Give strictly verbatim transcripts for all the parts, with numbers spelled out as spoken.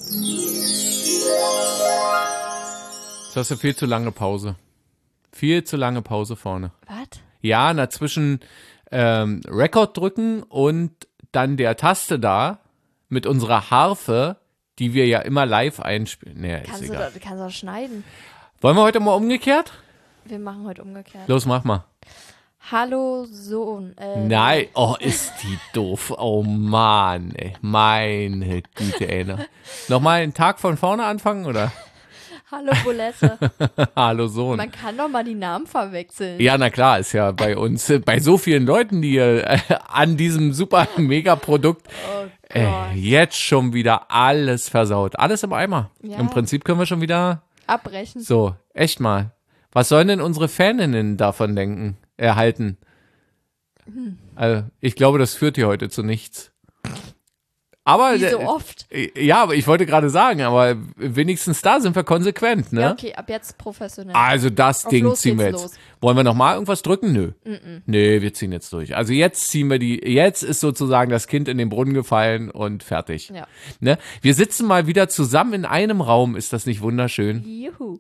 Jetzt hast du viel zu lange Pause. Viel zu lange Pause vorne. Was? Ja, na zwischen ähm, Rekord drücken und dann der Taste da mit unserer Harfe, die wir ja immer live einspielen. Nee, ist Kannst du, egal. da, kannst du auch schneiden. Wollen wir heute mal umgekehrt? Wir machen heute umgekehrt. Los, mach mal. Hallo Sohn. Äh, Nein, oh, ist die doof. Oh Mann, ey. Meine Güte, ey. Ne? Nochmal einen Tag von vorne anfangen, oder? Hallo Bulette. Hallo Sohn. Man kann doch mal die Namen verwechseln. Ja, na klar, ist ja bei uns, äh, bei so vielen Leuten, die äh, an diesem super Mega-Produkt Oh Gott. äh, jetzt schon wieder alles versaut. Alles im Eimer. Ja. Im Prinzip können wir schon wieder Abbrechen. so, echt mal. Was sollen denn unsere Faninnen davon denken, erhalten? Hm. Also, ich glaube, das führt hier heute zu nichts. Aber Wie so äh, oft. ja, aber ich wollte gerade sagen, aber wenigstens da sind wir konsequent, ne? Ja, okay, ab jetzt professionell. Also das Auf Ding los ziehen wir geht's jetzt. los. Wollen wir noch mal irgendwas drücken? Nö. Mm-mm. Nee, wir ziehen jetzt durch. Also jetzt ziehen wir die, jetzt ist sozusagen das Kind in den Brunnen gefallen und fertig. Ja. Ne? Wir sitzen mal wieder zusammen in einem Raum. Ist das nicht wunderschön? Juhu.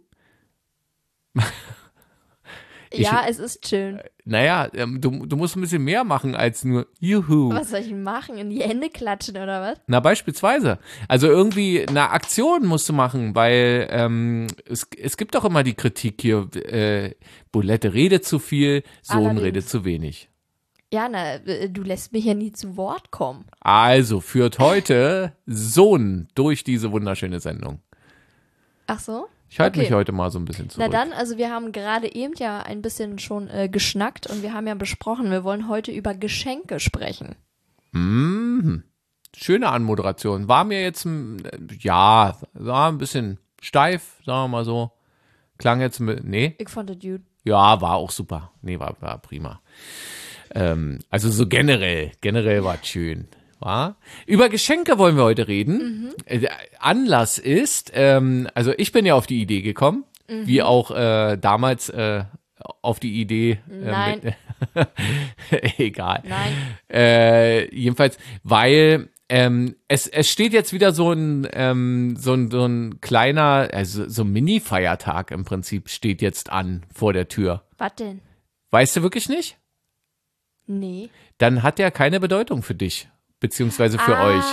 Ich- ja, es ist schön. Naja, ähm, du, du musst ein bisschen mehr machen als nur Juhu. Was soll ich denn machen? In die Hände klatschen oder was? Na, beispielsweise. Also irgendwie eine Aktion musst du machen, weil ähm, es, es gibt doch immer die Kritik hier, äh, Bulette redet zu viel, Sohn Allerdings. redet zu wenig. Ja, na, äh, du lässt mich ja nie zu Wort kommen. Also führt heute Sohn durch diese wunderschöne Sendung. Ach so? Ich halte Okay. mich heute mal so ein bisschen zurück. Na dann, also wir haben gerade eben ja ein bisschen schon äh, geschnackt und wir haben ja besprochen, wir wollen heute über Geschenke sprechen. Mhm. Schöne Anmoderation. War mir jetzt, mm, ja, war ein bisschen steif, sagen wir mal so. Klang jetzt mit, nee, Ich fand das gut. ja, war auch super. Nee, war, war prima. Ähm, also so generell, generell war es schön. War? Über Geschenke wollen wir heute reden. Äh, der Anlass ist, ähm, also ich bin ja auf die Idee gekommen, wie auch äh, damals äh, auf die Idee. Äh, Nein. Mit, egal. Nein. Äh, jedenfalls, weil ähm, es, es steht jetzt wieder so ein, ähm, so ein, so ein kleiner, also so ein Mini-Feiertag im Prinzip steht jetzt an vor der Tür. Was denn? Weißt du wirklich nicht? Nee. Dann hat der keine Bedeutung für dich, beziehungsweise für ah, euch.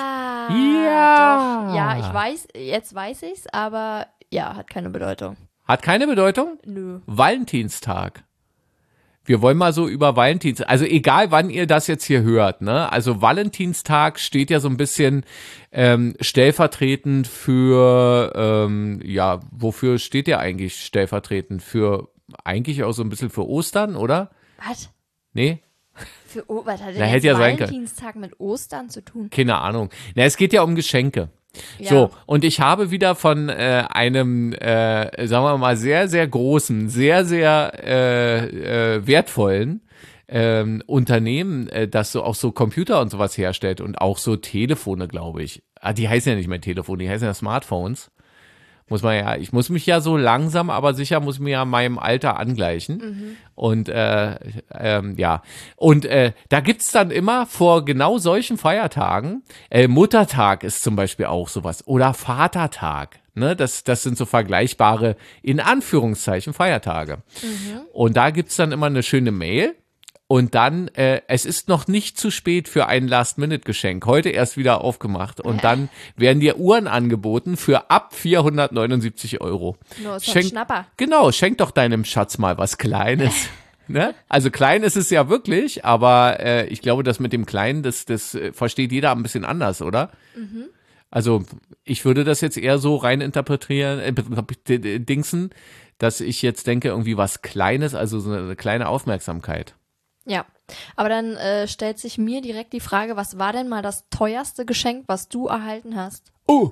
Ja. Doch. Ja, ich weiß, jetzt weiß ich's, aber ja, hat keine Bedeutung. Hat keine Bedeutung? Nö. Valentinstag. Wir wollen mal so über Valentins, also egal wann ihr das jetzt hier hört, ne? Also Valentinstag steht ja so ein bisschen ähm, stellvertretend für, ähm, ja, wofür steht der eigentlich stellvertretend? Für, eigentlich auch so ein bisschen für Ostern, oder? Was? Nee? Für o was hat denn Na, jetzt hätte ja sein können. Valentinstag mit Ostern zu tun? Keine Ahnung. Na, es geht ja um Geschenke. Ja. So, und ich habe wieder von äh, einem, äh, sagen wir mal, sehr, sehr großen, sehr, sehr äh, äh, wertvollen ähm, Unternehmen, äh, das so auch so Computer und sowas herstellt und auch so Telefone, glaube ich. Ah, die heißen ja nicht mehr Telefone, die heißen ja Smartphones. Muss man ja, ich muss mich ja so langsam, aber sicher muss mir ja meinem Alter angleichen. Mhm. Und äh, ähm, ja, und äh, da gibt's dann immer vor genau solchen Feiertagen, äh, Muttertag ist zum Beispiel auch sowas oder Vatertag. Ne, das, das sind so vergleichbare, in Anführungszeichen, Feiertage. Und da gibt's dann immer eine schöne Mail. Und dann, äh, es ist noch nicht zu spät für ein Last-Minute-Geschenk. Heute erst wieder aufgemacht. Und dann werden dir Uhren angeboten für ab vierhundertneunundsiebzig Euro. Nur ist doch ein Schnapper. Genau, schenk doch deinem Schatz mal was Kleines. Ne? Also klein ist es ja wirklich, aber äh, ich glaube, das mit dem Kleinen, das, das äh, versteht jeder ein bisschen anders, oder? Also ich würde das jetzt eher so rein interpretieren, äh, dingsen, dass ich jetzt denke, irgendwie was Kleines, also so eine kleine Aufmerksamkeit. Ja, aber dann äh, stellt sich mir direkt die Frage, was war denn mal das teuerste Geschenk, was du erhalten hast? Oh!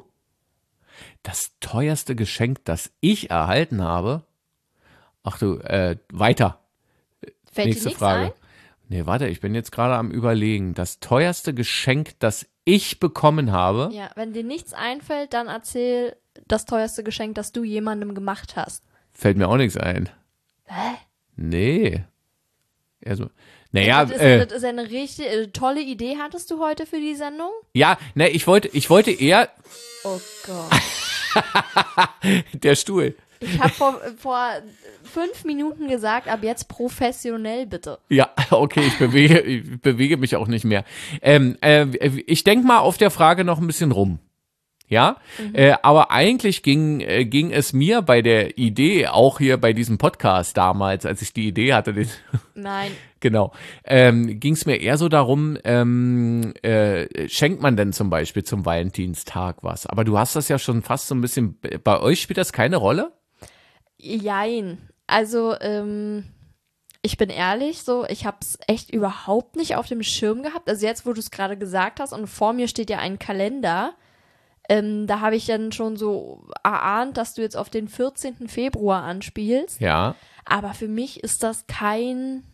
Das teuerste Geschenk, das ich erhalten habe? Ach du, äh, weiter. Fällt Nächste dir nichts Frage. ein? Nee, warte, ich bin jetzt gerade am Überlegen. Das teuerste Geschenk, das ich bekommen habe? Ja, wenn dir nichts einfällt, dann erzähl das teuerste Geschenk, das du jemandem gemacht hast. Fällt mir auch nichts ein. Hä? Nee. Also, Naja, das, ist, äh, das ist eine richtig äh, tolle Idee, hattest du heute für die Sendung? ja, ne, ich wollte, ich wollte eher Oh Gott. der Stuhl. Ich habe vor, vor fünf Minuten gesagt, ab jetzt professionell bitte. Ja, okay, ich bewege, ich bewege mich auch nicht mehr. Ähm, äh, ich denke mal auf der Frage noch ein bisschen rum. Ja, mhm. äh, aber eigentlich ging, äh, ging es mir bei der Idee, auch hier bei diesem Podcast damals, als ich die Idee hatte, den, Nein. genau, ähm, ging es mir eher so darum, ähm, äh, schenkt man denn zum Beispiel zum Valentinstag was? Aber du hast das ja schon fast so ein bisschen, bei euch spielt das keine Rolle? Jein. Also, ähm, ich bin ehrlich, so, ich habe es echt überhaupt nicht auf dem Schirm gehabt. Also jetzt, wo du es gerade gesagt hast und vor mir steht ja ein Kalender, ähm, da habe ich dann schon so erahnt, dass du jetzt auf den vierzehnten Februar anspielst. Ja. Aber für mich ist das kein,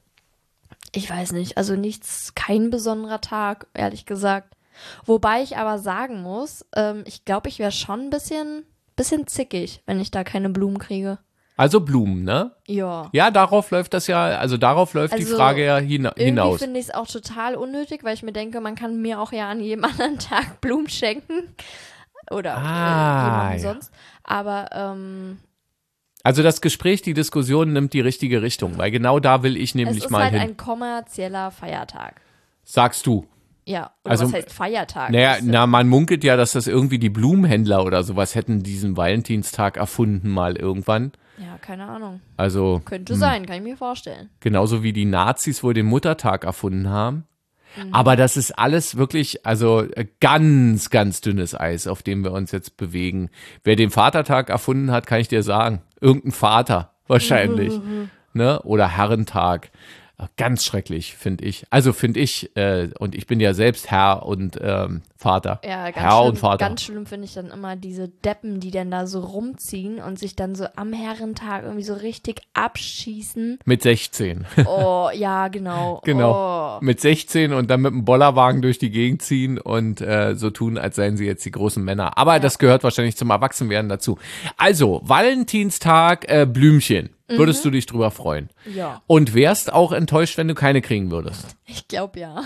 ich weiß nicht, also nichts, kein besonderer Tag, ehrlich gesagt. Wobei ich aber sagen muss, ähm, ich glaube, ich wäre schon ein bisschen, bisschen zickig, wenn ich da keine Blumen kriege. Also Blumen, ne? Ja. Ja, darauf läuft das ja, also darauf läuft Also die Frage ja hina- Irgendwie hinaus. finde ich es auch total unnötig, weil ich mir denke, man kann mir auch ja an jedem anderen Tag Blumen schenken. Oder Ah, äh, jemandem ja. sonst. Aber ähm, Also das Gespräch, die Diskussion nimmt die richtige Richtung, weil genau da will ich es nämlich ist mal halt hin. ein kommerzieller Feiertag. Sagst du. Ja, oder Also, was heißt Feiertag? Naja, Das ist, na, man munkelt ja, dass das irgendwie die Blumenhändler oder sowas hätten diesen Valentinstag erfunden mal irgendwann. ja, keine Ahnung. Also Könnte sein, kann ich mir vorstellen. genauso wie die Nazis wohl den Muttertag erfunden haben. Aber das ist alles wirklich, also äh, ganz, ganz dünnes Eis, auf dem wir uns jetzt bewegen. Wer den Vatertag erfunden hat, kann ich dir sagen. Irgendein Vater wahrscheinlich. Ne? Oder Herrentag. Ganz schrecklich, finde ich. Also finde ich, äh, und ich bin ja selbst Herr und ähm, Vater. Ja, ganz Herr schlimm, und Vater. ganz schlimm finde ich dann immer diese Deppen, die dann da so rumziehen und sich dann so am Herrentag irgendwie so richtig abschießen. Mit sechzehn. Oh, ja, genau. Genau. Oh. Mit sechzehn und dann mit dem Bollerwagen durch die Gegend ziehen und äh, so tun, als seien sie jetzt die großen Männer. Aber das gehört wahrscheinlich zum Erwachsenwerden dazu. Also, Valentinstag, äh, Blümchen. Würdest du dich drüber freuen? Ja, Und wärst auch enttäuscht, wenn du keine kriegen würdest? ich glaube ja.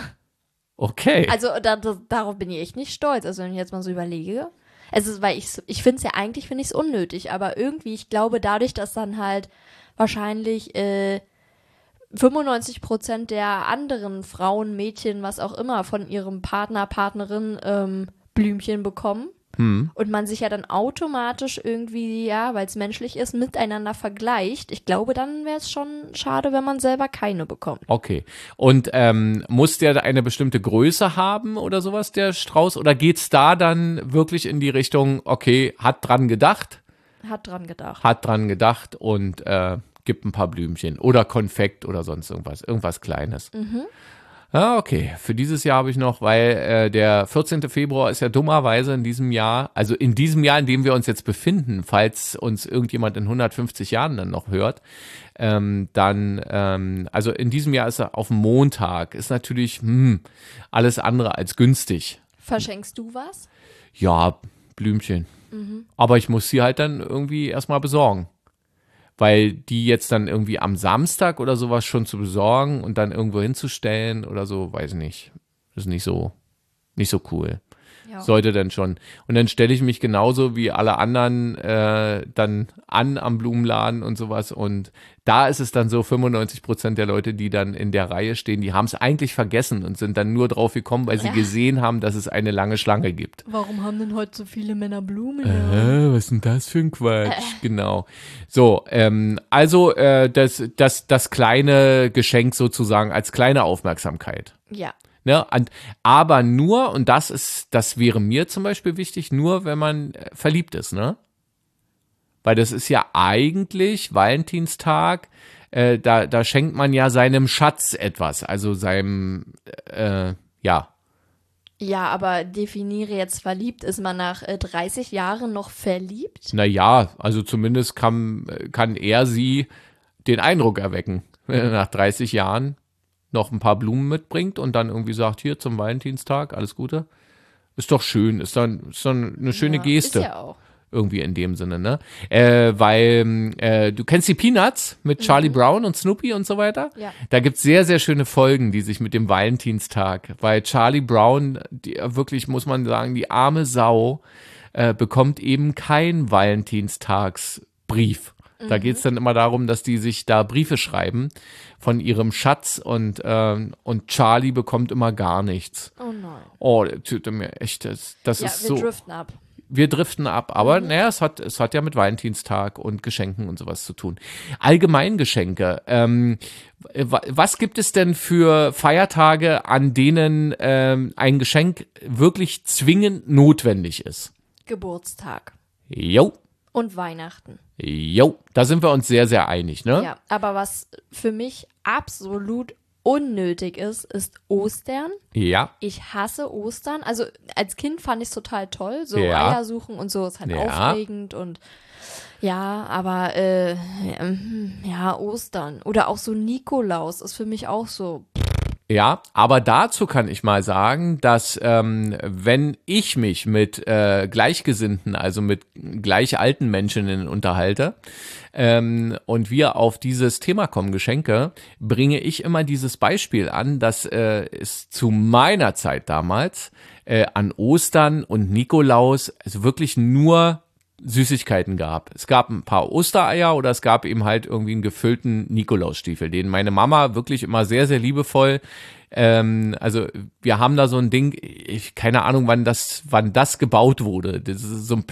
Okay. Also da, da, darauf bin ich echt nicht stolz. Also wenn ich jetzt mal so überlege. Es ist, weil ich, ich finde es ja eigentlich, finde ich es unnötig. Aber irgendwie, ich glaube dadurch, dass dann halt wahrscheinlich äh, fünfundneunzig Prozent der anderen Frauen, Mädchen, was auch immer, von ihrem Partner, Partnerin ähm, Blümchen bekommen. Hm. Und man sich ja dann automatisch irgendwie, ja, weil es menschlich ist, miteinander vergleicht. Ich glaube, dann wäre es schon schade, wenn man selber keine bekommt. Okay. Und ähm, muss der eine bestimmte Größe haben oder sowas, der Strauß? Oder geht's da dann wirklich in die Richtung, okay, hat dran gedacht, Hat dran gedacht. hat dran gedacht und äh, gibt ein paar Blümchen oder Konfekt oder sonst irgendwas, irgendwas Kleines. Mhm. Ah, okay. Für dieses Jahr habe ich noch, weil äh, der vierzehnten Februar ist ja dummerweise in diesem Jahr, also in diesem Jahr, in dem wir uns jetzt befinden, falls uns irgendjemand in hundertfünfzig Jahren dann noch hört, ähm, dann, ähm, also in diesem Jahr ist er auf Montag, ist natürlich hm, alles andere als günstig. Verschenkst du was? Ja, Blümchen. Mhm. Aber ich muss sie halt dann irgendwie erstmal besorgen. Weil die jetzt dann irgendwie am Samstag oder sowas schon zu besorgen und dann irgendwo hinzustellen oder so, weiß ich nicht. Ist nicht so, nicht so cool. Ja. Sollte dann schon. Und dann stelle ich mich genauso wie alle anderen äh, dann an am Blumenladen und sowas. Und da ist es dann so, fünfundneunzig Prozent der Leute, die dann in der Reihe stehen, die haben es eigentlich vergessen und sind dann nur drauf gekommen, weil sie Ja. gesehen haben, dass es eine lange Schlange gibt. Warum haben denn heute so viele Männer Blumen? Äh, was ist denn das für ein Quatsch? Genau. So, ähm, also äh, das, das, das kleine Geschenk sozusagen als kleine Aufmerksamkeit. Ja. Ne? Und, aber nur, und das ist, das wäre mir zum Beispiel wichtig, nur wenn man äh, verliebt ist, ne? Weil das ist ja eigentlich Valentinstag, äh, da, da schenkt man ja seinem Schatz etwas, also seinem, äh, ja, Ja, aber definiere jetzt verliebt. Ist man nach äh, dreißig Jahren noch verliebt? naja, also zumindest kann, kann er sie den Eindruck erwecken, wenn er nach dreißig Jahren noch ein paar Blumen mitbringt und dann irgendwie sagt, hier zum Valentinstag, alles Gute. Ist doch schön, ist dann, ist dann eine schöne Ja, Geste. Ist ja auch. irgendwie in dem Sinne, ne? Äh, weil äh, du kennst die Peanuts mit Charlie Brown und Snoopy und so weiter? Ja. Da gibt's sehr, sehr schöne Folgen, die sich mit dem Valentinstag, weil Charlie Brown, die, wirklich muss man sagen, die arme Sau, äh, bekommt eben keinen Valentinstagsbrief. Da geht's dann immer darum, dass die sich da Briefe schreiben von ihrem Schatz und, ähm, und Charlie bekommt immer gar nichts. Oh nein. Oh, der tut mir echt, das, das Ja, ist wir so. driften ab. Wir driften ab, aber Mhm. naja, es hat, es hat ja mit Valentinstag und Geschenken und sowas zu tun. Allgemein Geschenke. Ähm, wa- was gibt es denn für Feiertage, an denen ähm, ein Geschenk wirklich zwingend notwendig ist? Geburtstag Jo, und Weihnachten. jo, da sind wir uns sehr, sehr einig, ne? Ja, aber was für mich absolut unnötig ist, ist Ostern. Ja, Ich hasse Ostern. Also als Kind fand ich es total toll. So Ja. Eier suchen und so ist halt Ja. aufregend und ja, aber äh, ja, Ostern. Oder auch so Nikolaus ist für mich auch so. ja, aber dazu kann ich mal sagen, dass ähm, wenn ich mich mit äh, Gleichgesinnten, also mit gleich alten Menschen unterhalte ähm, und wir auf dieses Thema kommen, Geschenke, bringe ich immer dieses Beispiel an, dass äh, es zu meiner Zeit damals äh, an Ostern und Nikolaus also wirklich nur Süßigkeiten gab. Es gab ein paar Ostereier oder es gab eben halt irgendwie einen gefüllten Nikolausstiefel, den meine Mama wirklich immer sehr, sehr liebevoll, ähm, also wir haben da so ein Ding, ich, keine Ahnung, wann das, wann das gebaut wurde. Das ist so ein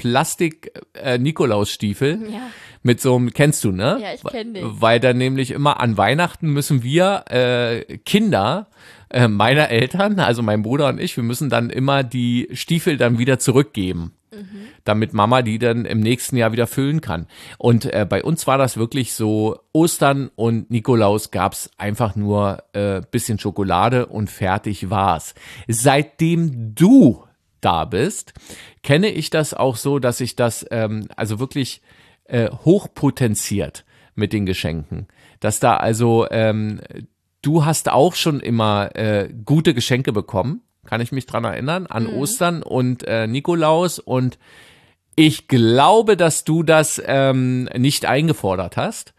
Plastik-Nikolausstiefel Ja. mit so einem, kennst du, ne? Ja, ich kenn den. Weil dann nämlich immer an Weihnachten müssen wir äh, Kinder äh, meiner Eltern, also mein Bruder und ich, wir müssen dann immer die Stiefel dann wieder zurückgeben, damit Mama die dann im nächsten Jahr wieder füllen kann. Und äh, bei uns war das wirklich so, Ostern und Nikolaus gab's einfach nur äh, bisschen Schokolade und fertig war's. Seitdem du da bist, kenne ich das auch so, dass ich das ähm, also wirklich äh, hochpotenziert mit den Geschenken. Dass da also, ähm, du hast auch schon immer äh, gute Geschenke bekommen, kann ich mich dran erinnern, an Ostern und äh, Nikolaus, und ich glaube, dass du das ähm, nicht eingefordert hast,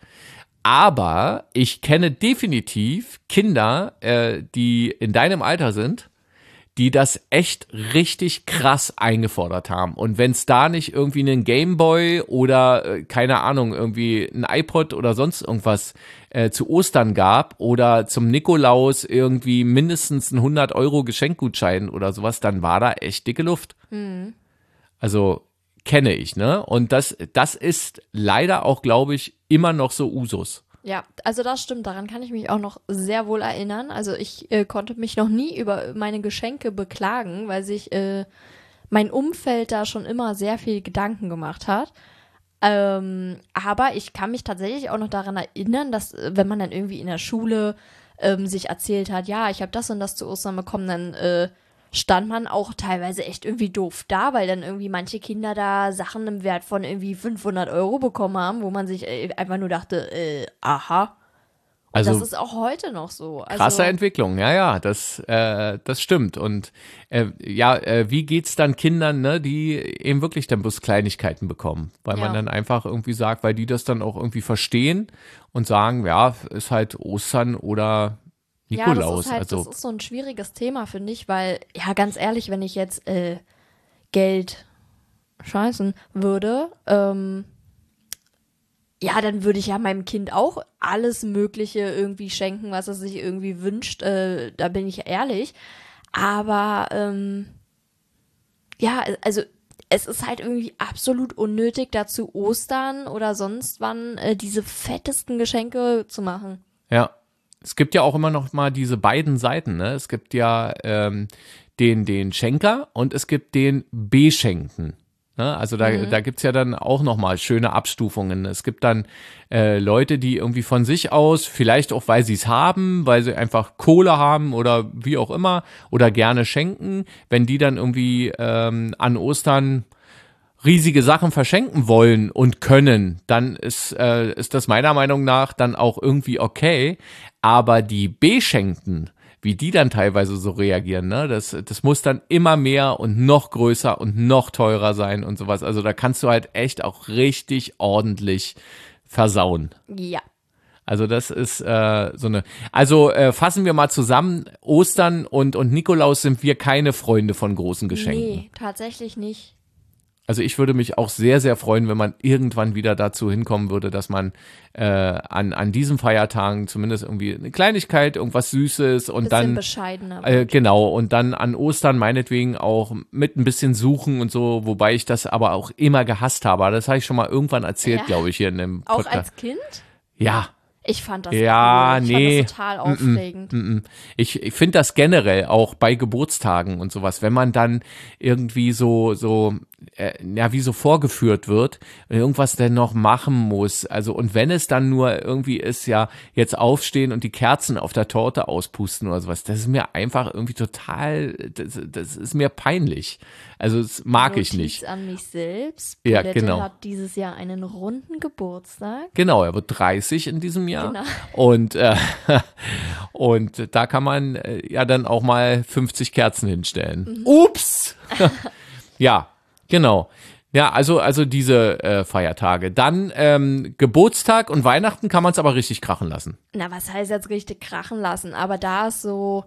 aber ich kenne definitiv Kinder, äh, die in deinem Alter sind, die das echt richtig krass eingefordert haben. Und wenn es da nicht irgendwie einen Gameboy oder, äh, keine Ahnung, irgendwie ein iPod oder sonst irgendwas äh, zu Ostern gab oder zum Nikolaus irgendwie mindestens ein hundert Euro Geschenkgutschein oder sowas, dann war da echt dicke Luft. Also kenne ich, ne? Und das, das ist leider auch, glaube ich, immer noch so Usus. Ja, also das stimmt, daran kann ich mich auch noch sehr wohl erinnern. Also ich äh, konnte mich noch nie über meine Geschenke beklagen, weil sich äh, mein Umfeld da schon immer sehr viel Gedanken gemacht hat. Ähm, aber ich kann mich tatsächlich auch noch daran erinnern, dass äh, wenn man dann irgendwie in der Schule ähm, sich erzählt hat, ja, ich habe das und das zu Ostern bekommen, dann äh, stand man auch teilweise echt irgendwie doof da, weil dann irgendwie manche Kinder da Sachen im Wert von irgendwie fünfhundert Euro bekommen haben, wo man sich äh, einfach nur dachte, äh, aha. Und Also das ist auch heute noch so. Also, krasse Entwicklung, ja, ja, das, äh, das stimmt. Und äh, ja, äh, wie geht's dann Kindern, ne, die eben wirklich dann bloß Kleinigkeiten bekommen? Weil man Ja. dann einfach irgendwie sagt, weil die das dann auch irgendwie verstehen und sagen, ja, ist halt Ostern oder ja, Nikolaus. das ist halt, also das ist so ein schwieriges Thema, finde ich, weil, ja, ganz ehrlich, wenn ich jetzt äh, Geld scheißen würde, ähm, ja, dann würde ich ja meinem Kind auch alles Mögliche irgendwie schenken, was es sich irgendwie wünscht. Äh, da bin ich ehrlich. Aber ähm, ja, also es ist halt irgendwie absolut unnötig, dazu Ostern oder sonst wann äh, diese fettesten Geschenke zu machen. ja, es gibt ja auch immer noch mal diese beiden Seiten, ne? Es gibt ja ähm, den, den Schenker und es gibt den Beschenken. Ne? Also da, Mhm. da gibt's ja dann auch noch mal schöne Abstufungen. Es gibt dann äh, Leute, die irgendwie von sich aus, vielleicht auch, weil sie es haben, weil sie einfach Kohle haben oder wie auch immer oder gerne schenken, wenn die dann irgendwie ähm, an Ostern riesige Sachen verschenken wollen und können, dann ist, äh, ist das meiner Meinung nach dann auch irgendwie okay. Aber die Beschenkten, wie die dann teilweise so reagieren, ne? Das, das muss dann immer mehr und noch größer und noch teurer sein und sowas. Also da kannst du halt echt auch richtig ordentlich versauen. Ja. Also das ist äh, so eine, also äh, fassen wir mal zusammen, Ostern und, und Nikolaus sind wir keine Freunde von großen Geschenken. Nee, tatsächlich nicht. Also ich würde mich auch sehr, sehr freuen, wenn man irgendwann wieder dazu hinkommen würde, dass man äh, an, an diesen Feiertagen zumindest irgendwie eine Kleinigkeit, irgendwas Süßes und Bisschen dann bescheidener. äh, genau, und dann an Ostern meinetwegen auch mit ein bisschen Suchen und so, wobei ich das aber auch immer gehasst habe. Das habe ich schon mal irgendwann erzählt, Ja. glaube ich, hier in dem Auch Podcast. als Kind? Ja. Ich fand das Ja, cool. Ich nee. fand das total aufregend. Mm, mm. Ich, ich finde das generell auch bei Geburtstagen und sowas, wenn man dann irgendwie so, so, äh, ja, wie so vorgeführt wird, irgendwas denn noch machen muss. Also, und wenn es dann nur irgendwie ist, ja, jetzt aufstehen und die Kerzen auf der Torte auspusten oder sowas, das ist mir einfach irgendwie total, das, das ist mir peinlich. Also, das mag Notiz ich nicht. an mich selbst. Ja, Paulette genau. hat dieses Jahr einen runden Geburtstag. Genau, er wird dreißig in diesem Jahr. Genau. Und, äh, und da kann man äh, ja dann auch mal fünfzig Kerzen hinstellen. Mhm. Ups! Ja, genau. Ja, also, also diese äh, Feiertage. Dann ähm, Geburtstag und Weihnachten kann man es aber richtig krachen lassen. Na, was heißt jetzt richtig krachen lassen? Aber da ist so,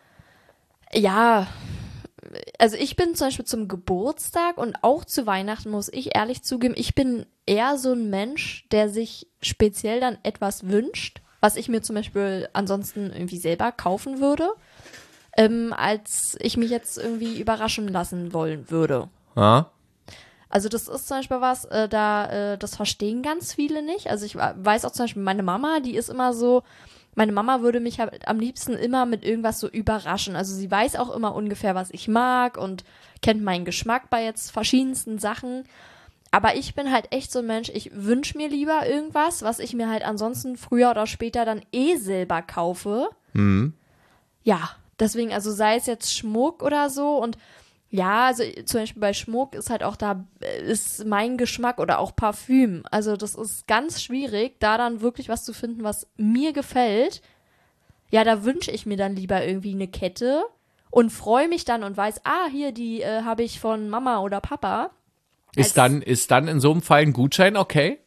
ja, also ich bin zum Beispiel zum Geburtstag und auch zu Weihnachten, muss ich ehrlich zugeben, ich bin eher so ein Mensch, der sich speziell dann etwas wünscht, was ich mir zum Beispiel ansonsten irgendwie selber kaufen würde, ähm, als ich mich jetzt irgendwie überraschen lassen wollen würde. Ja? Also das ist zum Beispiel was, äh, da äh, das verstehen ganz viele nicht. Also ich weiß auch zum Beispiel, meine Mama, die ist immer so, meine Mama würde mich halt am liebsten immer mit irgendwas so überraschen. Also sie weiß auch immer ungefähr, was ich mag und kennt meinen Geschmack bei jetzt verschiedensten Sachen. Aber ich bin halt echt so ein Mensch, ich wünsche mir lieber irgendwas, was ich mir halt ansonsten früher oder später dann eh selber kaufe. Mhm. Ja, deswegen, also sei es jetzt Schmuck oder so und ja, also zum Beispiel bei Schmuck ist halt auch da, ist mein Geschmack oder auch Parfüm. Also das ist ganz schwierig, da dann wirklich was zu finden, was mir gefällt. Ja, da wünsche ich mir dann lieber irgendwie eine Kette und freue mich dann und weiß, ah, hier, die äh, habe ich von Mama oder Papa. Als- Ist dann, ist dann in so einem Fall ein Gutschein okay?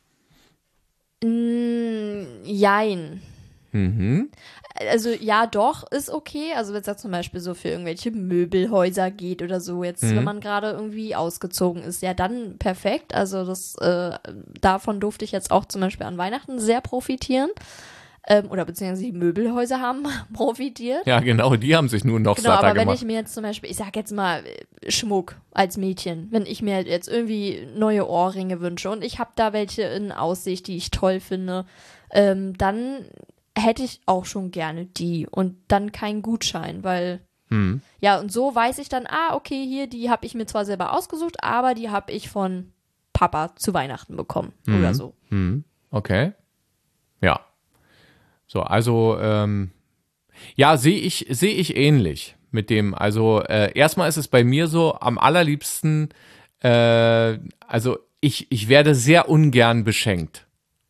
Mm, jein. Mhm. Also ja, doch, ist okay. Also wenn es da zum Beispiel so für irgendwelche Möbelhäuser geht oder so, jetzt Mhm. wenn man gerade irgendwie ausgezogen ist, ja dann perfekt. Also das, äh, davon durfte ich jetzt auch zum Beispiel an Weihnachten sehr profitieren. Ähm, oder beziehungsweise die Möbelhäuser haben profitiert. Ja, genau, die haben sich nun noch Genau, satter aber wenn gemacht. ich mir jetzt zum Beispiel, ich sag jetzt mal äh, Schmuck als Mädchen, wenn ich mir jetzt irgendwie neue Ohrringe wünsche und ich habe da welche in Aussicht, die ich toll finde, ähm, dann hätte ich auch schon gerne die und dann keinen Gutschein, weil Hm. ja, und so weiß ich dann, ah, okay, hier, die habe ich mir zwar selber ausgesucht, aber die habe ich von Papa zu Weihnachten bekommen oder so. Hm. Okay. Ja. So, also, ähm, ja, sehe ich, sehe ich ähnlich mit dem. Also, äh, erstmal ist es bei mir so, am allerliebsten, äh, also ich, ich werde sehr ungern beschenkt.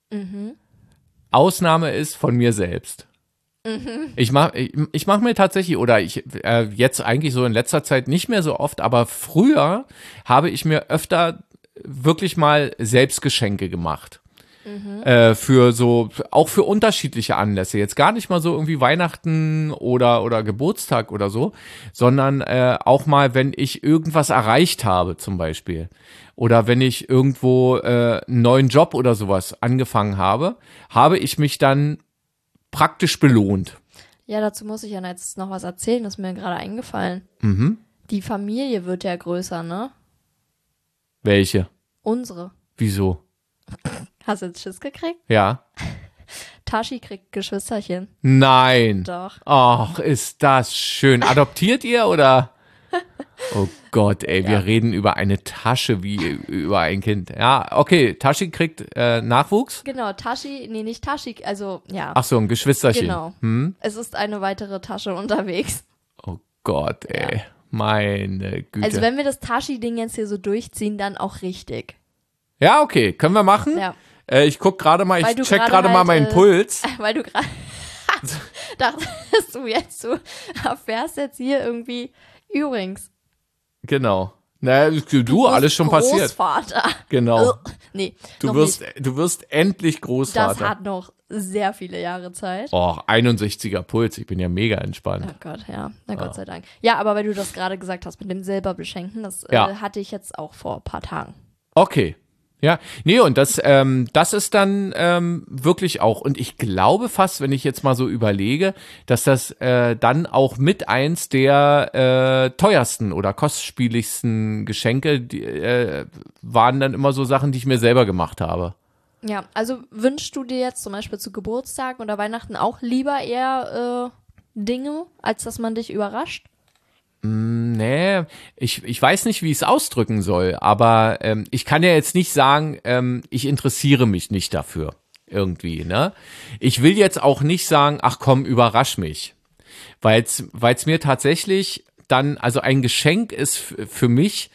Ausnahme ist von mir selbst. Ich mach, ich, ich mach mir tatsächlich, oder ich äh, jetzt eigentlich so in letzter Zeit nicht mehr so oft, aber früher habe ich mir öfter wirklich mal Selbstgeschenke gemacht. Äh, für so, auch für unterschiedliche Anlässe. Jetzt gar nicht mal so irgendwie Weihnachten oder, oder Geburtstag oder so, sondern äh, auch mal, wenn ich irgendwas erreicht habe, zum Beispiel. Oder wenn ich irgendwo äh, einen neuen Job oder sowas angefangen habe, habe ich mich dann praktisch belohnt. Ja, dazu muss ich ja jetzt noch was erzählen, das ist mir gerade eingefallen. Mhm. Die Familie wird ja größer, ne? Welche? Unsere. Wieso? Hast du jetzt Schiss gekriegt? Ja. Tashi kriegt Geschwisterchen. Nein. Doch. Ach, ist das schön. Adoptiert ihr oder? Oh Gott, ey, wir Ja. reden über eine Tasche wie über ein Kind. Ja, okay, Tashi kriegt äh, Nachwuchs. Genau, Tashi, nee, nicht Tashi, also ja. Ach so, ein Geschwisterchen. Genau. Hm? Es ist eine weitere Tasche unterwegs. Oh Gott, ey. Meine Güte. Also wenn wir das Tashi-Ding jetzt hier so durchziehen, dann auch richtig. ja, okay, können wir machen. Ja. Äh, ich guck gerade mal, Weil ich du check gerade gerade mal halt, meinen äh, Puls. Weil du gerade Dachtest du jetzt, du erfährst jetzt hier irgendwie, übrigens. Genau. Naja, du, Du alles schon passiert. Großvater. Genau. Äh, nee, Du noch wirst, nicht. du wirst endlich Das Großvater. hat noch sehr viele Jahre Zeit. Oh, einundsechziger Puls, ich bin ja mega Oh entspannt. Gott, ja. Na Gott sei Dank. Ja, aber weil du das gerade gesagt hast mit dem selber beschenken, das Ja. äh, hatte ich jetzt auch vor ein paar Tagen. Okay. Ja, nee, und das, ähm, das ist dann ähm, wirklich auch, und ich glaube fast, wenn ich jetzt mal so überlege, dass das äh, dann auch mit eins der äh, teuersten oder kostspieligsten Geschenke die, äh, waren dann immer so Sachen, die ich mir selber gemacht habe. Ja, also wünschst du dir jetzt zum Beispiel zu Geburtstagen oder Weihnachten auch lieber eher äh, Dinge, als dass man dich überrascht? Nee, ich, ich weiß nicht, wie ich es ausdrücken soll, aber ähm, ich kann ja jetzt nicht sagen, ähm, ich interessiere mich nicht dafür irgendwie, ne? Ich will jetzt auch nicht sagen, ach komm, überrasch mich, weil es mir tatsächlich dann, also ein Geschenk ist f- für mich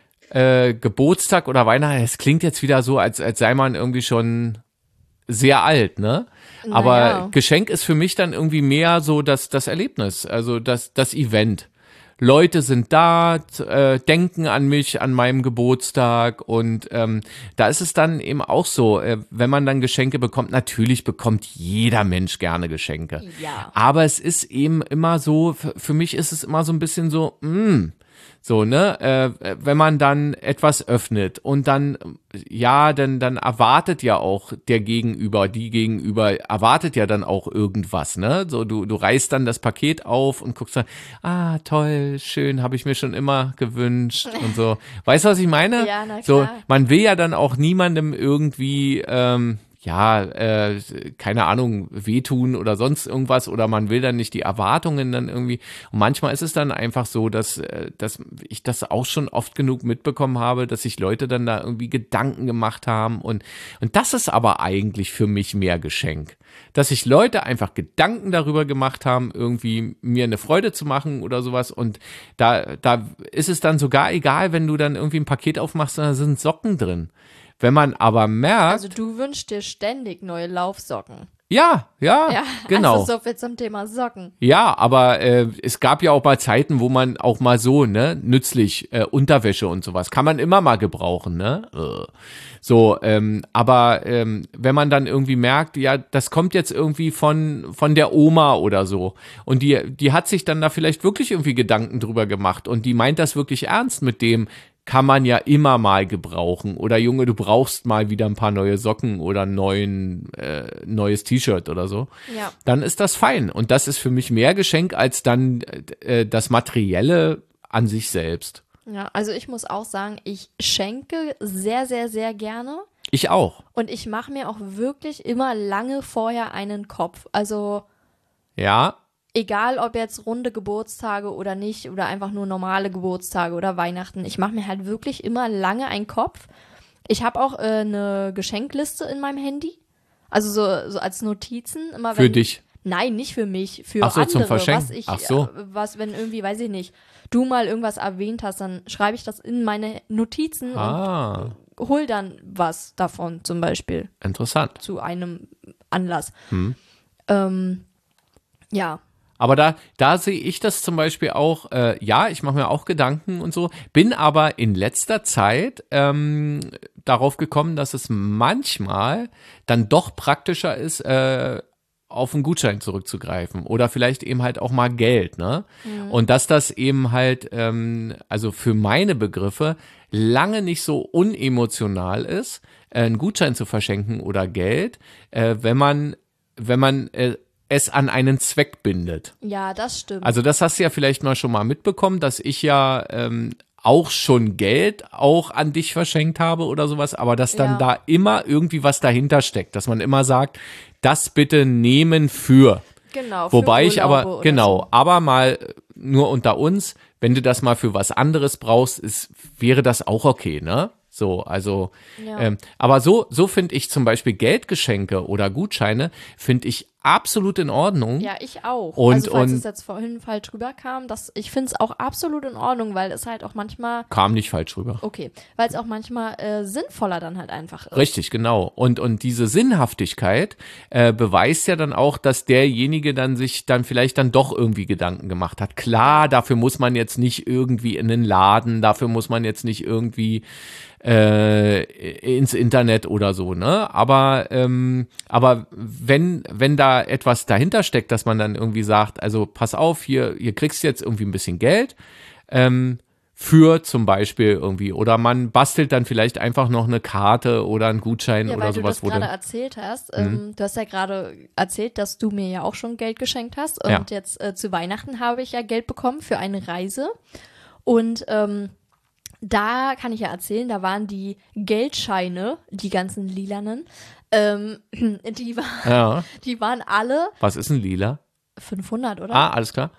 äh, Geburtstag oder Weihnachten, es klingt jetzt wieder so, als, als sei man irgendwie schon sehr alt, ne? Aber Naja. Geschenk ist für mich dann irgendwie mehr so das, das Erlebnis, also das, das Event. Leute sind da, t- äh, denken an mich, an meinem Geburtstag und ähm, da ist es dann eben auch so, äh, wenn man dann Geschenke bekommt, natürlich bekommt jeder Mensch gerne Geschenke. Ja. Aber es ist eben immer so, f- für mich ist es immer so ein bisschen so, mh, so, ne, äh, wenn man dann etwas öffnet und dann, ja, dann, dann erwartet ja auch der Gegenüber, die Gegenüber erwartet ja dann auch irgendwas, ne, so, du, du reißt dann das Paket auf und guckst dann, ah, toll, schön, habe ich mir schon immer gewünscht und so. Weißt du, was ich meine? Ja, na So, klar. man will ja dann auch niemandem irgendwie, ähm, ja, äh, keine Ahnung, wehtun oder sonst irgendwas oder man will dann nicht die Erwartungen dann irgendwie. Und manchmal ist es dann einfach so, dass, äh, dass ich das auch schon oft genug mitbekommen habe, dass sich Leute dann da irgendwie Gedanken gemacht haben und, und das ist aber eigentlich für mich mehr Geschenk. Dass sich Leute einfach Gedanken darüber gemacht haben, irgendwie mir eine Freude zu machen oder sowas und da, da ist es dann sogar egal, wenn du dann irgendwie ein Paket aufmachst und da sind Socken drin. Wenn man aber merkt, Also du wünschst dir ständig neue Laufsocken. ja, ja, Ja, genau. also so viel zum Thema Socken. Ja, aber äh, es gab ja auch mal Zeiten, wo man auch mal so, ne, nützlich, äh, Unterwäsche und sowas, kann man immer mal gebrauchen, ne? Äh. So, ähm, aber ähm, wenn man dann irgendwie merkt, ja, das kommt jetzt irgendwie von, von der Oma oder so und die, die hat sich dann da vielleicht wirklich irgendwie Gedanken drüber gemacht und die meint das wirklich ernst mit dem, kann man ja immer mal gebrauchen. Oder Junge, du brauchst mal wieder ein paar neue Socken oder ein neuen, äh, neues T-Shirt oder so. Ja. Dann ist das fein. Und das ist für mich mehr Geschenk als dann äh, das Materielle an sich selbst. Ja, also ich muss auch sagen, ich schenke sehr, sehr, sehr gerne. Ich auch. Und ich mache mir auch wirklich immer lange vorher einen Kopf. Also Ja, egal ob jetzt runde Geburtstage oder nicht oder einfach nur normale Geburtstage oder Weihnachten, ich mache mir halt wirklich immer lange einen Kopf. Ich habe auch äh, eine Geschenkliste in meinem Handy, also so, so als Notizen. Immer für wenn, dich. Nein, nicht für mich, für Ach so, zum andere. Verschenken. Was ich, Ach so. äh, was, wenn irgendwie, weiß ich nicht, du mal irgendwas erwähnt hast, dann schreibe ich das in meine Notizen Ah, und hol dann was davon, zum Beispiel interessant. zu einem Anlass. Hm. Ähm, ja. Aber da, da sehe ich das zum Beispiel auch, äh, ja, ich mache mir auch Gedanken und so, bin aber in letzter Zeit ähm, darauf gekommen, dass es manchmal dann doch praktischer ist, äh, auf einen Gutschein zurückzugreifen oder vielleicht eben halt auch mal Geld, ne? Und dass das eben halt, ähm, also für meine Begriffe, lange nicht so unemotional ist, äh, einen Gutschein zu verschenken oder Geld, äh, wenn man, wenn man äh, es an einen Zweck bindet. Ja, das stimmt. Also das hast du ja vielleicht mal schon mal mitbekommen, dass ich ja ähm, auch schon Geld auch an dich verschenkt habe oder sowas, aber dass dann Ja. da immer irgendwie was dahinter steckt, dass man immer sagt, das bitte nehmen für. Genau. für Wobei ich Urlaube aber, oder genau, so. aber mal nur unter uns, wenn du das mal für was anderes brauchst, ist, wäre das auch okay, ne? So, also, Ja. ähm, aber so, so finde ich zum Beispiel Geldgeschenke oder Gutscheine, finde ich absolut in Ordnung. Ja, ich auch. Und, also falls und es jetzt vorhin falsch rüberkam, das, ich finde es auch absolut in Ordnung, weil es halt auch manchmal, kam nicht falsch rüber. okay, weil es auch manchmal äh, sinnvoller dann halt einfach ist. Richtig, genau. Und, und diese Sinnhaftigkeit äh, beweist ja dann auch, dass derjenige dann sich dann vielleicht dann doch irgendwie Gedanken gemacht hat. Klar, dafür muss man jetzt nicht irgendwie in den Laden, dafür muss man jetzt nicht irgendwie äh, ins Internet oder so, ne? Aber, ähm, aber wenn, wenn da etwas dahinter steckt, dass man dann irgendwie sagt, also pass auf, hier, hier kriegst du jetzt irgendwie ein bisschen Geld, ähm, für zum Beispiel irgendwie, oder man bastelt dann vielleicht einfach noch eine Karte oder einen Gutschein Ja, oder weil sowas. du das gerade erzählt hast. Ähm, du hast ja gerade erzählt, dass du mir ja auch schon Geld geschenkt hast. Und Ja. jetzt äh, zu Weihnachten habe ich ja Geld bekommen für eine Reise. Und ähm, da kann ich ja erzählen, da waren die Geldscheine, die ganzen lilanen, ähm, die, war, Ja, die waren alle was ist ein Lila? fünfhundert, oder? Ah, alles klar.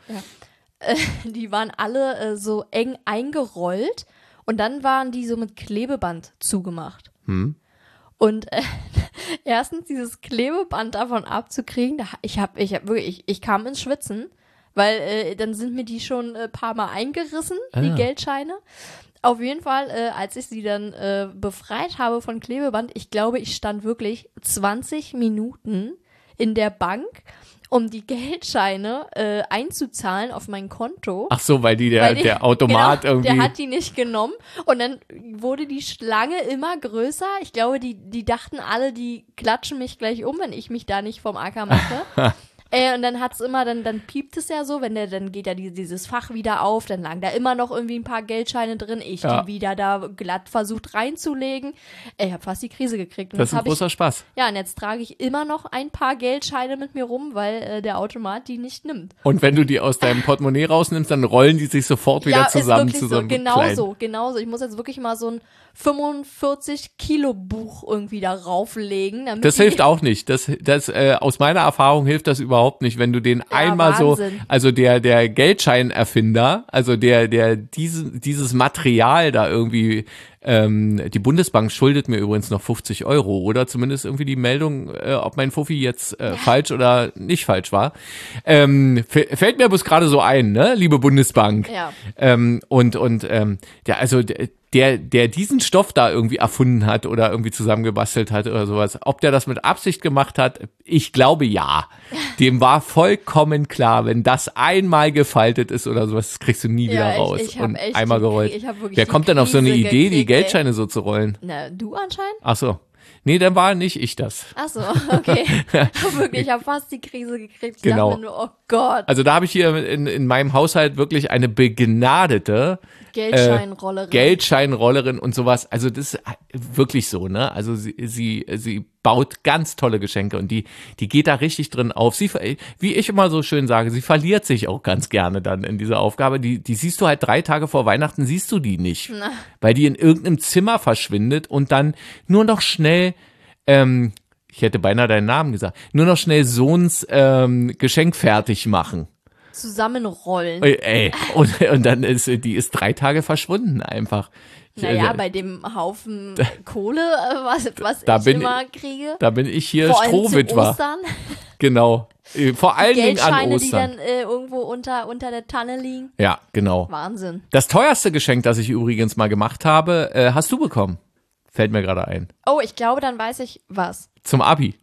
Die waren alle äh, so eng eingerollt und dann waren die so mit Klebeband zugemacht. Hm. Und äh, erstens dieses Klebeband davon abzukriegen, da, ich hab, ich hab wirklich, ich, ich kam ins Schwitzen, weil äh, dann sind mir die schon ein paar Mal eingerissen, die Ah. Geldscheine. Auf jeden Fall, äh, als ich sie dann äh, befreit habe von Klebeband, ich glaube, ich stand wirklich zwanzig Minuten in der Bank, um die Geldscheine äh, einzuzahlen auf mein Konto. Ach so, weil die der, Weil die- der Automat genau, irgendwie. Der hat die nicht genommen und dann wurde die Schlange immer größer. Ich glaube, die, die dachten alle, die klatschen mich gleich um, wenn ich mich da nicht vom Acker mache. äh, und dann hat's immer, dann, dann piept es ja so, wenn der, dann geht ja die, dieses Fach wieder auf, dann lagen da immer noch irgendwie ein paar Geldscheine drin. Ich Ja. die wieder da glatt versucht reinzulegen. Ey, ich habe fast die Krise gekriegt. Und Das ist ein hab ich, großer Spaß. ja, und jetzt trage ich immer noch ein paar Geldscheine mit mir rum, weil äh, der Automat die nicht nimmt. Und wenn du die aus deinem Portemonnaie rausnimmst, dann rollen die sich sofort wieder ja, zusammen ist zu wirklich so so. einem Genau kleinen. so, genau so. Ich muss jetzt wirklich mal so ein fünfundvierzig Kilo Buch irgendwie da rauflegen. Damit Das die, hilft auch nicht. Das, das, äh, aus meiner Erfahrung hilft das überhaupt nicht, wenn du den einmal Wahnsinn. so, also der, der Geldscheinerfinder, also der, der diese, dieses Material da irgendwie, ähm, die Bundesbank schuldet mir übrigens noch fünfzig Euro oder zumindest irgendwie die Meldung, äh, ob mein Fuffi jetzt äh, falsch oder nicht falsch war. Ähm, f- fällt mir bloß gerade so ein, ne, liebe Bundesbank. Ja. Ähm, und, und, ähm, ja, also, d- der, der diesen Stoff da irgendwie erfunden hat oder irgendwie zusammengebastelt hat oder sowas, ob der das mit Absicht gemacht hat, ich glaube ja. Dem war vollkommen klar, wenn das einmal gefaltet ist oder sowas, das kriegst du nie wieder Ja, ich- raus. ich hab und echt einmal die- gerollt. ich hab wirklich Wer die kommt denn auf so eine Krise Idee, die gekriegt, ey. Geldscheine so zu rollen? Na, du anscheinend? Ach so. Nee, dann war nicht ich das. Ach so, okay. wirklich, ich habe fast die Krise gekriegt. Ich Genau. dachte mir nur, oh Gott, Also da habe ich hier in, in meinem Haushalt wirklich eine begnadete Geldscheinrollerin. Geldscheinrollerin und sowas. Also das ist wirklich so, ne? Also sie, sie, sie baut ganz tolle Geschenke und die, die geht da richtig drin auf. Sie, ver- wie ich immer so schön sage, sie verliert sich auch ganz gerne dann in dieser Aufgabe. Die, die siehst du halt drei Tage vor Weihnachten, siehst du die nicht. Na. Weil die in irgendeinem Zimmer verschwindet und dann nur noch schnell, ähm, ich hätte beinahe deinen Namen gesagt, nur noch schnell Sohns ähm, Geschenk fertig machen. Zusammenrollen. Ey, ey. Und, und dann ist die ist drei Tage verschwunden einfach. Naja, Also, bei dem Haufen Kohle, äh, was, was Da ich bin immer kriege. da bin ich hier Vor allem zu Strohwitwer. Ostern. Genau. Äh, Vor allen Dingen an Geldscheine, die Ostern. dann äh, irgendwo unter, unter der Tanne liegen. Ja, genau. Wahnsinn. Das teuerste Geschenk, das ich übrigens mal gemacht habe, äh, hast du bekommen. Fällt mir gerade ein. Oh, ich glaube, dann weiß ich was. Zum Abi.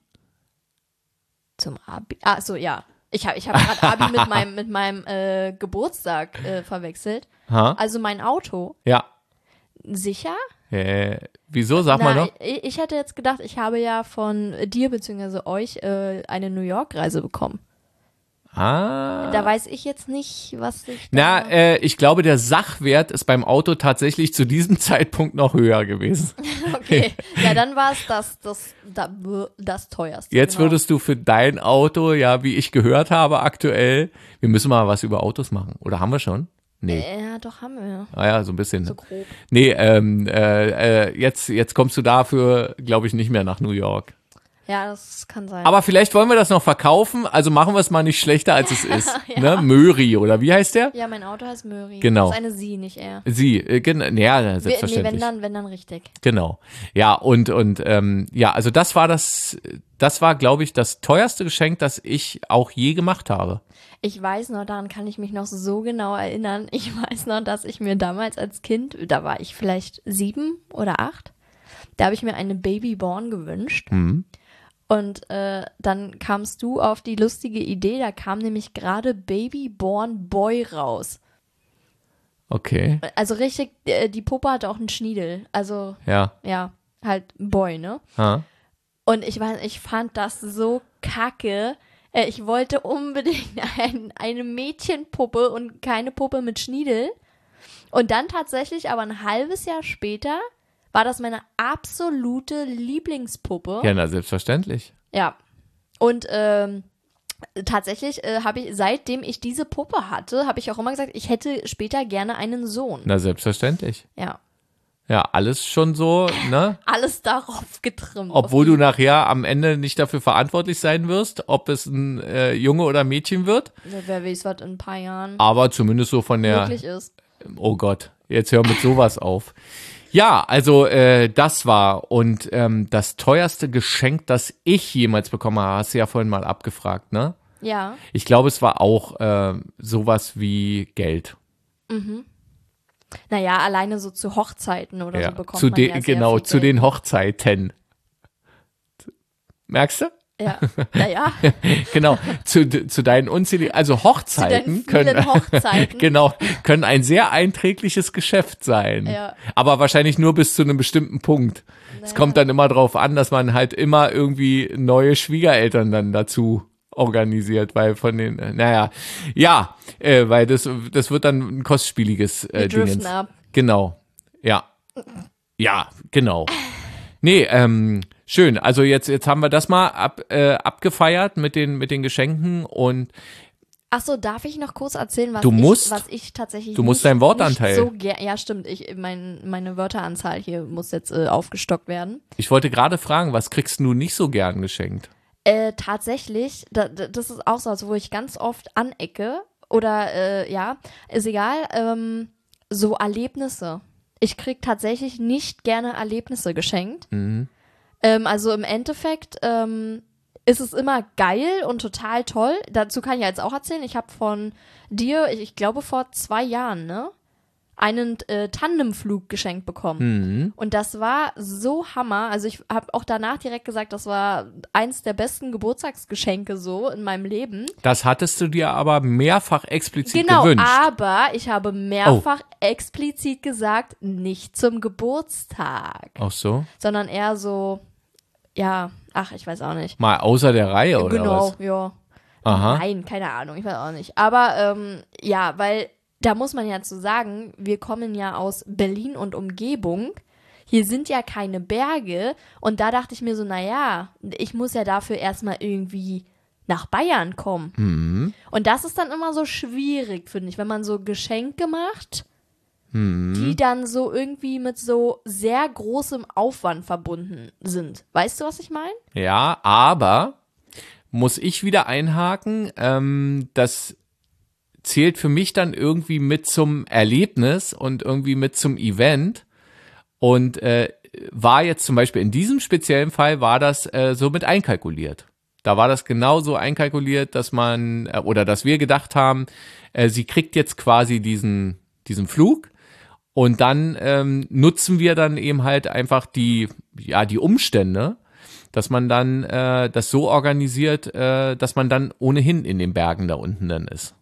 Zum Abi. Ah, so, ja. Ich habe ich hab gerade Abi mit meinem, mit meinem äh, Geburtstag äh, verwechselt. Ha? Also mein Auto. Ja. Sicher? Äh, wieso? Sag mal Na, noch. ich, ich hätte jetzt gedacht, ich habe ja von dir bzw. euch äh, eine New York-Reise bekommen. Ah. Da weiß ich jetzt nicht, was ich da... Na, äh, ich glaube, der Sachwert ist beim Auto tatsächlich zu diesem Zeitpunkt noch höher gewesen. Okay, ja, dann war es das, das, das, das teuerste. Jetzt genau. würdest du für dein Auto, ja, wie ich gehört habe aktuell, wir müssen mal was über Autos machen. Oder haben wir schon? Nee. Ja, doch, haben wir. Ah ja, so ein bisschen. So grob. Nee, ähm, äh, äh, jetzt, jetzt kommst du dafür, glaube ich, nicht mehr nach New York. Ja, das kann sein. Aber vielleicht wollen wir das noch verkaufen, also machen wir es mal nicht schlechter, als es ist. Ja. Ne? Möri, oder wie heißt der? Ja, mein Auto heißt Möri. Genau. Das ist eine Sie, nicht er. Sie, äh, gen- ja, Wir- Nee, selbstverständlich. wenn dann, wenn dann richtig. Genau. Ja, und, und ähm, ja, also das war das, das war, glaube ich, das teuerste Geschenk, das ich auch je gemacht habe. Ich weiß noch, daran kann ich mich noch so genau erinnern. Ich weiß noch, dass ich mir damals als Kind, da war ich vielleicht sieben oder acht, da habe ich mir eine Babyborn gewünscht. Mhm. Und äh, dann kamst du auf die lustige Idee, da kam nämlich gerade Babyborn Boy raus. Okay, Also richtig, äh, die Puppe hatte auch einen Schniedel. Also, ja. ja, halt Boy, ne? Ha. Und ich weiß, ich fand das so kacke. Äh, Ich wollte unbedingt ein, eine Mädchenpuppe und keine Puppe mit Schniedel. Und dann tatsächlich, aber ein halbes Jahr später, war das meine absolute Lieblingspuppe. Ja, na, selbstverständlich. Ja. Und ähm, tatsächlich äh, habe ich, seitdem ich diese Puppe hatte, habe ich auch immer gesagt, ich hätte später gerne einen Sohn. Na, selbstverständlich. Ja. Ja, alles schon so, ne? Alles darauf getrimmt. Obwohl auf du nachher am Ende nicht dafür verantwortlich sein wirst, ob es ein äh, Junge oder Mädchen wird. die, wer weiß, was in ein paar Jahren Aber zumindest so von der, möglich ist. oh Gott, jetzt hör mit sowas auf. Ja, also äh, das war und ähm, das teuerste Geschenk, das ich jemals bekommen habe, hast du ja vorhin mal abgefragt, ne? Ja. Ich glaube, es war auch äh, sowas wie Geld. Naja, alleine so zu Hochzeiten oder Ja, so bekommt zu man den, ja sehr genau, viel zu Geld. den Hochzeiten. Merkst du? Ja, naja, Genau, zu, zu deinen unzähligen, also zu Hochzeiten den können, vielen Hochzeiten. genau, können ein sehr einträgliches Geschäft sein. Ja. Aber wahrscheinlich nur bis zu einem bestimmten Punkt. Es kommt dann immer drauf an, dass man halt immer irgendwie neue Schwiegereltern dann dazu organisiert, weil von den, äh, naja, ja, äh, weil das, das wird dann ein kostspieliges äh, Wir driften Dingens. ab. Genau, ja, ja, genau. Nee, ähm, schön. Also jetzt, jetzt haben wir das mal ab, äh, abgefeiert mit den, mit den Geschenken und Ach so, darf ich noch kurz erzählen, was, Du musst. ich, was ich tatsächlich Du musst nicht, deinen Wortanteil. nicht so ger- Ja, stimmt. Ich, mein, meine Wörteranzahl hier muss jetzt äh, aufgestockt werden. ich wollte gerade fragen, was kriegst du nicht so gern geschenkt? Äh, tatsächlich, da, da, das ist auch so, also wo ich ganz oft anecke oder äh, ja, ist egal, ähm, so Erlebnisse. Ich krieg tatsächlich nicht gerne Erlebnisse geschenkt. Mhm. Ähm, also im Endeffekt ähm, ist es immer geil und total toll. Dazu kann ich jetzt auch erzählen, ich habe von dir, ich, ich glaube vor zwei Jahren, ne, einen äh, Tandemflug geschenkt bekommen. Mhm. Und das war so Hammer. Also ich habe auch danach direkt gesagt, das war eins der besten Geburtstagsgeschenke so in meinem Leben. Das hattest du dir aber mehrfach explizit Genau, gewünscht. aber ich habe mehrfach explizit gesagt, nicht zum Geburtstag, Ach so? sondern eher so, ja, ach, ich weiß auch nicht. Mal außer der Reihe oder Genau, was? ja. Aha. Nein, keine Ahnung, ich weiß auch nicht. Aber ähm, ja, weil da muss man ja zu sagen, wir kommen ja aus Berlin und Umgebung. Hier sind ja keine Berge. Und da dachte ich mir so, naja, ich muss ja dafür erstmal irgendwie nach Bayern kommen. Mhm. Und das ist dann immer so schwierig, finde ich, wenn man so Geschenke macht, Mhm. die dann so irgendwie mit so sehr großem Aufwand verbunden sind. Weißt du, was ich meine? Ja, aber muss ich wieder einhaken, ähm, das zählt für mich dann irgendwie mit zum Erlebnis und irgendwie mit zum Event und äh, war jetzt zum Beispiel in diesem speziellen Fall war das äh, so mit einkalkuliert. Da war das genauso einkalkuliert, dass man äh, oder dass wir gedacht haben, äh, sie kriegt jetzt quasi diesen diesen Flug und dann ähm, nutzen wir dann eben halt einfach die ja die Umstände, dass man dann äh, das so organisiert, äh, dass man dann ohnehin in den Bergen da unten dann ist.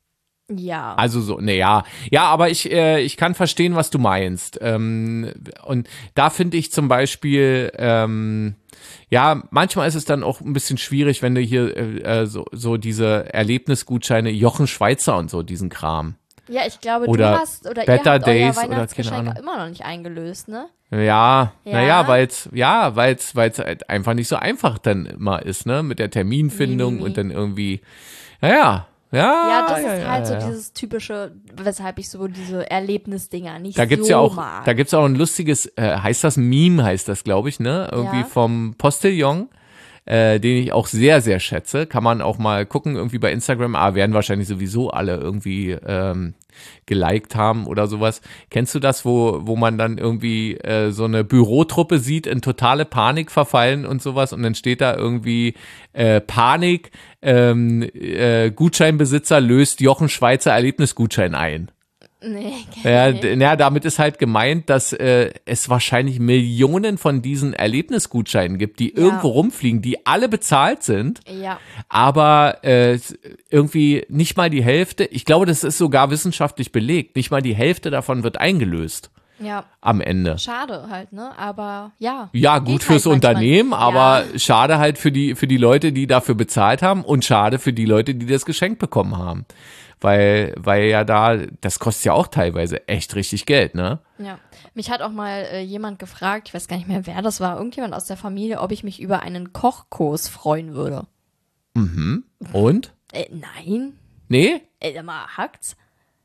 Ja. Also so, ne, ja. Ja, aber ich, äh, ich kann verstehen, was du meinst. Ähm, und da finde ich zum Beispiel, ähm, ja, manchmal ist es dann auch ein bisschen schwierig, wenn du hier äh, so, so diese Erlebnisgutscheine, Jochen Schweizer und so, diesen Kram. Ja, ich glaube, Oder du hast oder Better ihr habt Days euer oder Weihnachtsgeschenk keine Ahnung. immer noch nicht eingelöst, ne? Ja, Ja? naja, weil's, ja, weil's, weil's halt einfach nicht so einfach dann immer ist, ne, mit der Terminfindung Nee, nee, nee. und dann irgendwie, naja, ja. Ja, das ja, ist ja, halt ja. so dieses typische, weshalb ich so diese Erlebnisdinger nicht Da gibt's so ja auch, mag. da gibt's auch ein lustiges, äh, heißt das Meme, heißt das, glaube ich, ne? Irgendwie Ja. vom Postillon. äh, den ich auch sehr, sehr schätze. Kann man auch mal gucken, irgendwie bei Instagram. Ah, werden wahrscheinlich sowieso alle irgendwie ähm, geliked haben oder sowas. Kennst du das, wo, wo man dann irgendwie äh, so eine Bürotruppe sieht, in totale Panik verfallen und sowas und dann steht da irgendwie äh, Panik, ähm, äh, Gutscheinbesitzer löst Jochen Schweizer Erlebnisgutschein ein. Nee, Ja, nee. d- ja, damit ist halt gemeint, dass äh, es wahrscheinlich Millionen von diesen Erlebnisgutscheinen gibt, die Ja. irgendwo rumfliegen, die alle bezahlt sind, Ja, aber äh, irgendwie nicht mal die Hälfte, ich glaube, das ist sogar wissenschaftlich belegt, nicht mal die Hälfte davon wird eingelöst ja. am Ende. Schade halt, ne? Aber ja. Ja, Geht gut halt fürs manchmal. Unternehmen, aber Ja. schade halt für die, für die Leute, die dafür bezahlt haben und schade für die Leute, die das Geschenk bekommen haben. Weil, weil ja da, das kostet ja auch teilweise echt richtig Geld, ne? Ja, mich hat auch mal äh, jemand gefragt, ich weiß gar nicht mehr, wer das war, irgendjemand aus der Familie, ob ich mich über einen Kochkurs freuen würde. Und? Äh, nein. Nee? Äh, sag mal, hackt's?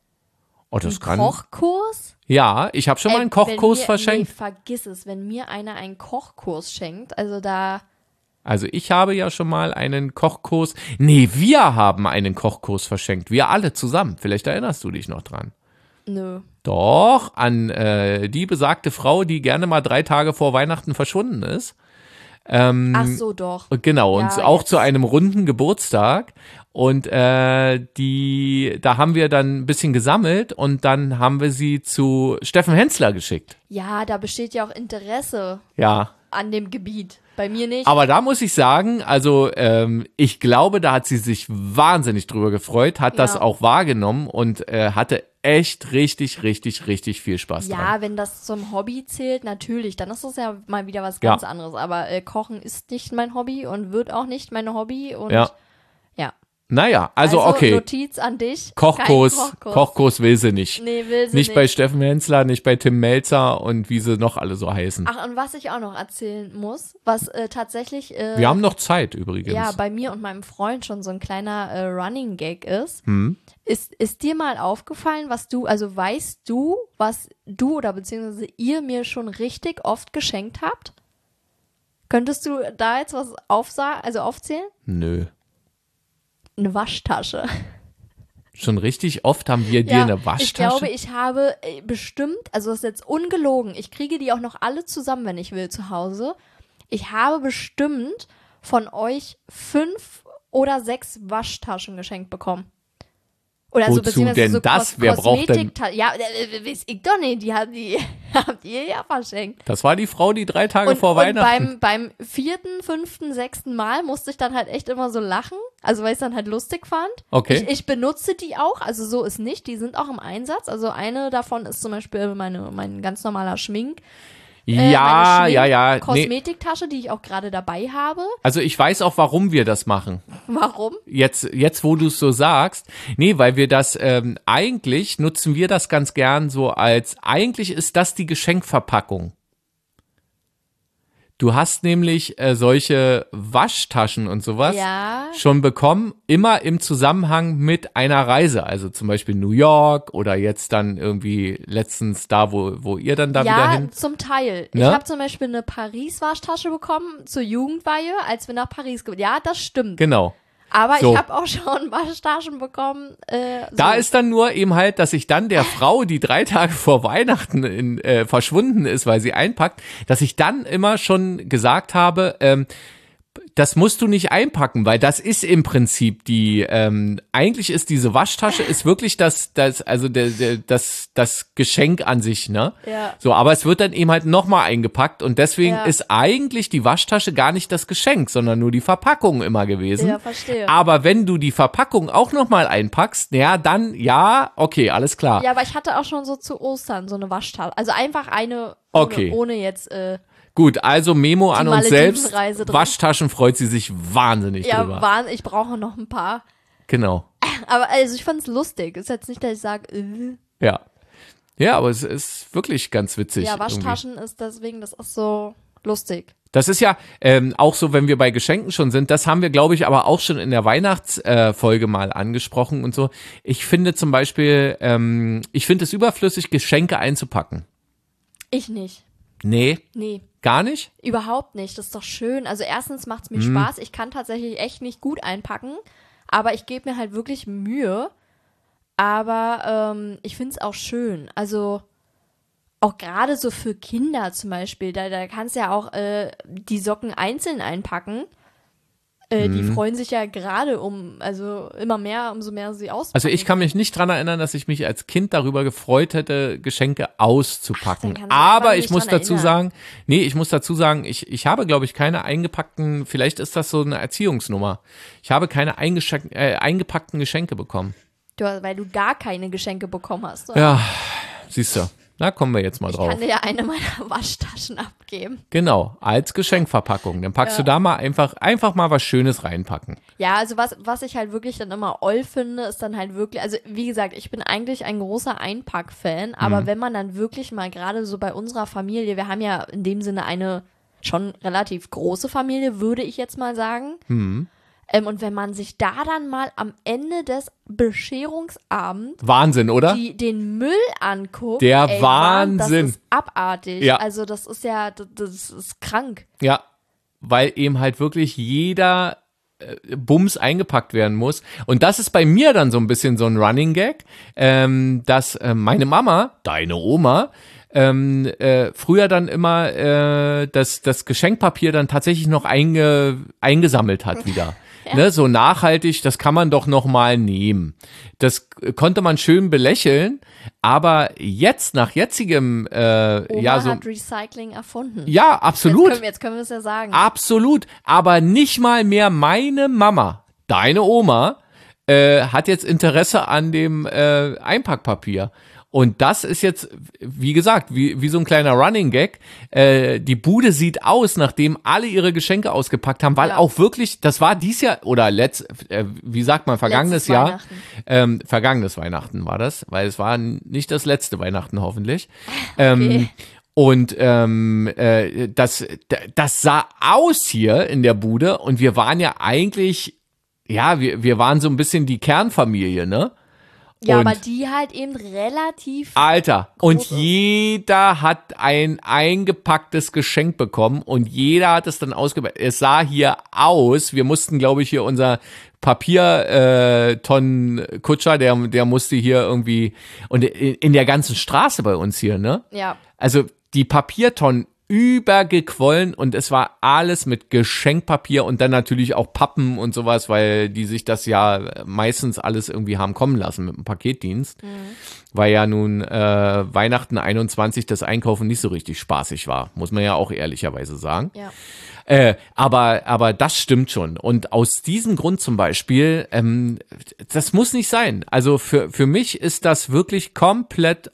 Oh, das Ein kann. Kochkurs? Ja, ich habe schon mal Ey, einen Kochkurs wenn mir, verschenkt. Nee, vergiss es, wenn mir einer einen Kochkurs schenkt, also da, Also ich habe ja schon mal einen Kochkurs. Nee, wir haben einen Kochkurs verschenkt. Wir alle zusammen. Vielleicht erinnerst du dich noch dran. nö. Doch, an äh, die besagte Frau, die gerne mal drei Tage vor Weihnachten verschwunden ist. Ach so, doch. Genau, Ja, und auch jetzt. zu einem runden Geburtstag. Und äh, die, da haben wir dann ein bisschen gesammelt und dann haben wir sie zu Steffen Hensler geschickt. Ja, da besteht ja auch Interesse Ja. an dem Gebiet. Bei mir nicht. Aber da muss ich sagen, also ähm, ich glaube, da hat sie sich wahnsinnig drüber gefreut, hat das Ja. auch wahrgenommen und äh, hatte echt richtig, richtig, richtig viel Spaß dran. Ja, wenn das zum Hobby zählt, natürlich, dann ist das ja mal wieder was Ja. ganz anderes. Aber äh, Kochen ist nicht mein Hobby und wird auch nicht mein Hobby. Und Ja. ja. Naja, also, okay, Notiz an dich. Kochkurs, Kein Kochkurs. Kochkurs will sie nicht. Nee, will sie nicht nicht. bei Steffen Hensler, nicht bei Tim Melzer und wie sie noch alle so heißen. Ach, und was ich auch noch erzählen muss, was äh, tatsächlich äh, Wir haben noch Zeit übrigens. ja bei mir und meinem Freund schon so ein kleiner äh, Running Gag ist. Hm? Ist, ist dir mal aufgefallen, was du, also weißt du, was du oder beziehungsweise ihr mir schon richtig oft geschenkt habt? Könntest du da jetzt was aufsa also aufzählen? Nö. Eine Waschtasche. Schon richtig oft haben wir dir eine Waschtasche. Ich glaube, ich habe äh, bestimmt, also das ist jetzt ungelogen, ich kriege die auch noch alle zusammen, wenn ich will, zu Hause. Ich habe bestimmt von euch fünf oder sechs Waschtaschen geschenkt bekommen. Oder also Wozu beziehungsweise denn so das? Kos Wer braucht denn- Kosmetikta- Ja, äh, weiß ich doch nicht, die, haben, die habt ihr ja verschenkt. Das war die Frau, die drei Tage Und, vor und Weihnachten. beim, beim vierten, fünften, sechsten Mal musste ich dann halt echt immer so lachen, also weil ich es dann halt lustig fand. Okay. Ich, ich benutze die auch, also so ist nicht, die sind auch im Einsatz. Also eine davon ist zum Beispiel meine, mein ganz normaler Schmink. äh, ja, meine ja, ja. Nee. Kosmetiktasche, die ich auch gerade dabei habe. Also ich weiß auch, warum wir das machen. Warum? Jetzt, jetzt wo du es so sagst. Nee, weil wir das, ähm, eigentlich nutzen wir das ganz gern so als, eigentlich ist das die Geschenkverpackung. Du hast nämlich äh, solche Waschtaschen und sowas Ja. schon bekommen, immer im Zusammenhang mit einer Reise. Also zum Beispiel New York oder jetzt dann irgendwie letztens da, wo, wo ihr dann da wieder Ja, hin. zum Teil. Ne? Ich habe zum Beispiel eine Paris-Waschtasche bekommen zur Jugendweihe, als wir nach Paris ge- Ja, das stimmt. Genau. Aber So. ich habe auch schon Waschtaschen bekommen. Äh, so. Da ist dann nur eben halt, dass ich dann der Frau, die drei Tage vor Weihnachten in, äh, verschwunden ist, weil sie einpackt, dass ich dann immer schon gesagt habe, ähm, das musst du nicht einpacken, weil das ist im Prinzip die, ähm, eigentlich ist diese Waschtasche ist wirklich das, das, also der, der, das, das Geschenk an sich, ne? Ja. So, aber es wird dann eben halt nochmal eingepackt und deswegen Ja. ist eigentlich die Waschtasche gar nicht das Geschenk, sondern nur die Verpackung immer gewesen. Ja, verstehe. Aber wenn du die Verpackung auch nochmal einpackst, ja, dann, ja, okay, alles klar. Ja, aber ich hatte auch schon so zu Ostern so eine Waschtasche. Also einfach eine, ohne, Okay. ohne jetzt, äh, Gut, also Memo an uns selbst. Maledivenreise drin. Waschtaschen freut sie sich wahnsinnig ja, drüber. waren, ich brauche noch ein paar. Genau. Aber also ich fand's lustig. Ist jetzt nicht, dass ich sage, äh, Ja. Ja, aber es ist wirklich ganz witzig. ja, irgendwie. Waschtaschen ist deswegen, das ist so lustig. Das ist ja ähm, auch so, wenn wir bei Geschenken schon sind, das haben wir, glaube ich, aber auch schon in der Weihnachtsfolge äh, Folge mal angesprochen und so. Ich finde zum Beispiel, ähm, ich finde es überflüssig, Geschenke einzupacken. Ich nicht. Nee, Nee. Gar nicht? Überhaupt nicht, das ist doch schön. Also erstens macht es mir Hm. Spaß. Ich kann tatsächlich echt nicht gut einpacken, aber ich gebe mir halt wirklich Mühe. Aber ähm, ich finde es auch schön. Also auch gerade so für Kinder zum Beispiel, da, da kannst du ja auch äh, die Socken einzeln einpacken. Äh, Die Mhm. freuen sich ja gerade um, also immer mehr, umso mehr sie auspacken. Also ich kann mich nicht dran erinnern, dass ich mich als Kind darüber gefreut hätte, Geschenke auszupacken. Ach, dann kannst du Aber einfach ich nicht muss dran dazu erinnern. sagen, nee, ich muss dazu sagen, ich, ich habe, glaube ich, keine eingepackten, vielleicht ist das so eine Erziehungsnummer. Ich habe keine eingeschenk- äh, eingepackten Geschenke bekommen. Du, weil du gar keine Geschenke bekommen hast. Oder? Ja, siehst du. Da kommen wir jetzt mal Ich drauf. kann dir ja eine meiner Waschtaschen abgeben. Genau, als Geschenkverpackung. Dann packst du da mal einfach, einfach mal was Schönes reinpacken. Ja, also was, was ich halt wirklich dann immer oll finde, ist dann halt wirklich, also wie gesagt, ich bin eigentlich ein großer Einpack-Fan, aber Mhm. wenn man dann wirklich mal gerade so bei unserer Familie, wir haben ja in dem Sinne eine schon relativ große Familie, würde ich jetzt mal sagen. Mhm. Ähm, und wenn man sich da dann mal am Ende des Bescherungsabends Wahnsinn, oder? die, den Müll anguckt, Der ey, Mann, Wahnsinn. das ist abartig. Ja. Also das ist ja, das, das ist krank. Ja, weil eben halt wirklich jeder äh, Bums eingepackt werden muss. Und das ist bei mir dann so ein bisschen so ein Running Gag, ähm, dass äh, meine Mama, deine Oma, ähm, äh, früher dann immer äh, das, das Geschenkpapier dann tatsächlich noch einge, eingesammelt hat wieder. Ja. Ne, so nachhaltig, das kann man doch noch mal nehmen. Das äh, konnte man schön belächeln, aber jetzt, nach jetzigem, äh, Oma ja, so, hat Recycling erfunden. ja, absolut. Jetzt können, wir- jetzt können wir es ja sagen. Absolut, aber nicht mal mehr meine Mama, deine Oma, äh, hat jetzt Interesse an dem äh, Einpackpapier. Und das ist jetzt, wie gesagt, wie, wie so ein kleiner Running Gag. Äh, die Bude sieht aus, nachdem alle ihre Geschenke ausgepackt haben, weil Ja. auch wirklich, das war dies Jahr, oder letzt, äh, wie sagt man, vergangenes Letztes Jahr. Weihnachten. Ähm, vergangenes Weihnachten war das, weil es war nicht das letzte Weihnachten hoffentlich. Ähm, Okay. Und ähm, äh, das, das sah aus hier in der Bude und wir waren ja eigentlich, ja, wir, wir waren so ein bisschen die Kernfamilie, ne? Ja, und- aber die halt eben relativ. Alter, und Groß ist. jeder hat ein eingepacktes Geschenk bekommen und jeder hat es dann ausgepackt. Es sah hier aus, wir mussten, glaube ich, hier unser Papiertonnen-Kutscher, der, der musste hier irgendwie, und in, in der ganzen Straße bei uns hier, ne? Ja. Also die Papiertonnen übergequollen und es war alles mit Geschenkpapier und dann natürlich auch Pappen und sowas, weil die sich das ja meistens alles irgendwie haben kommen lassen mit dem Paketdienst, weil ja nun äh, Weihnachten einundzwanzig das Einkaufen nicht so richtig spaßig war, muss man ja auch ehrlicherweise sagen. Ja. Äh, aber, aber das stimmt schon. Und aus diesem Grund zum Beispiel, ähm, das muss nicht sein. Also für, für mich ist das wirklich komplett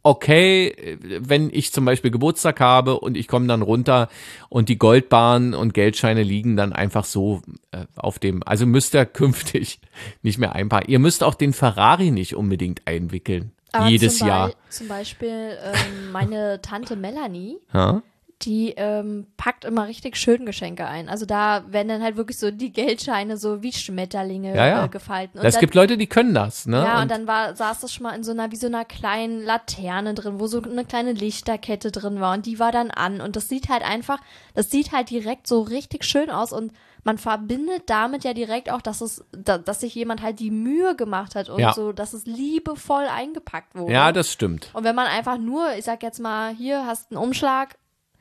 okay, wenn ich zum Beispiel Geburtstag habe und ich komme dann runter und die Goldbarren und Geldscheine liegen dann einfach so äh, auf dem, also müsst ihr künftig nicht mehr einpacken. Ihr müsst auch den Ferrari nicht unbedingt einwickeln. Aber Jedes zum Jahr. Bei, zum Beispiel ähm, meine Tante Melanie, Ja? die ähm, packt immer richtig schön Geschenke ein. Also da werden dann halt wirklich so die Geldscheine so wie Schmetterlinge Ja, ja. Äh, gefalten. Und Es dann, gibt Leute, die können das, ne? ja, und, Und- dann war, saß das schon mal in so einer, wie so einer kleinen Laterne drin, wo so eine kleine Lichterkette drin war und die war dann an und das sieht halt einfach, das sieht halt direkt so richtig schön aus und man verbindet damit ja direkt auch, dass es, da, dass sich jemand halt die Mühe gemacht hat und Ja. so, dass es liebevoll eingepackt wurde. ja, das stimmt. Und wenn man einfach nur, ich sag jetzt mal, hier hast einen Umschlag,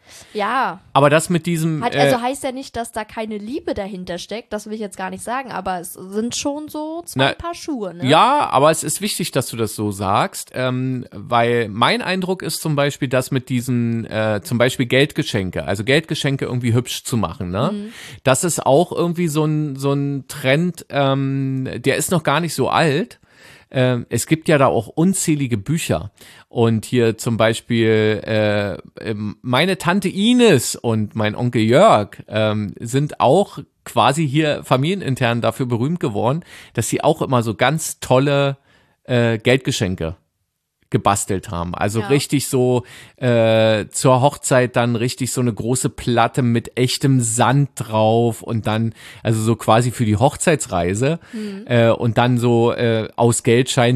ja, Aber das mit diesem, hat, äh, also heißt ja nicht, dass da keine Liebe dahinter steckt, das will ich jetzt gar nicht sagen, aber es sind schon so zwei Na, Paar Schuhe, ne? ja, aber es ist wichtig, dass du das so sagst, ähm, weil mein Eindruck ist zum Beispiel, dass mit diesen, äh, zum Beispiel Geldgeschenke, also Geldgeschenke irgendwie hübsch zu machen, ne? Mhm. Das ist auch irgendwie so ein, so ein Trend, ähm, der ist noch gar nicht so alt. Ähm, es gibt ja da auch unzählige Bücher. Und hier zum Beispiel äh, ähm, meine Tante Ines und mein Onkel Jörg ähm, sind auch quasi hier familienintern dafür berühmt geworden, dass sie auch immer so ganz tolle äh, Geldgeschenke gebastelt haben. Also Ja. richtig so äh, zur Hochzeit dann richtig so eine große Platte mit echtem Sand drauf und dann, also so quasi für die Hochzeitsreise äh, und dann so äh, aus Geldschein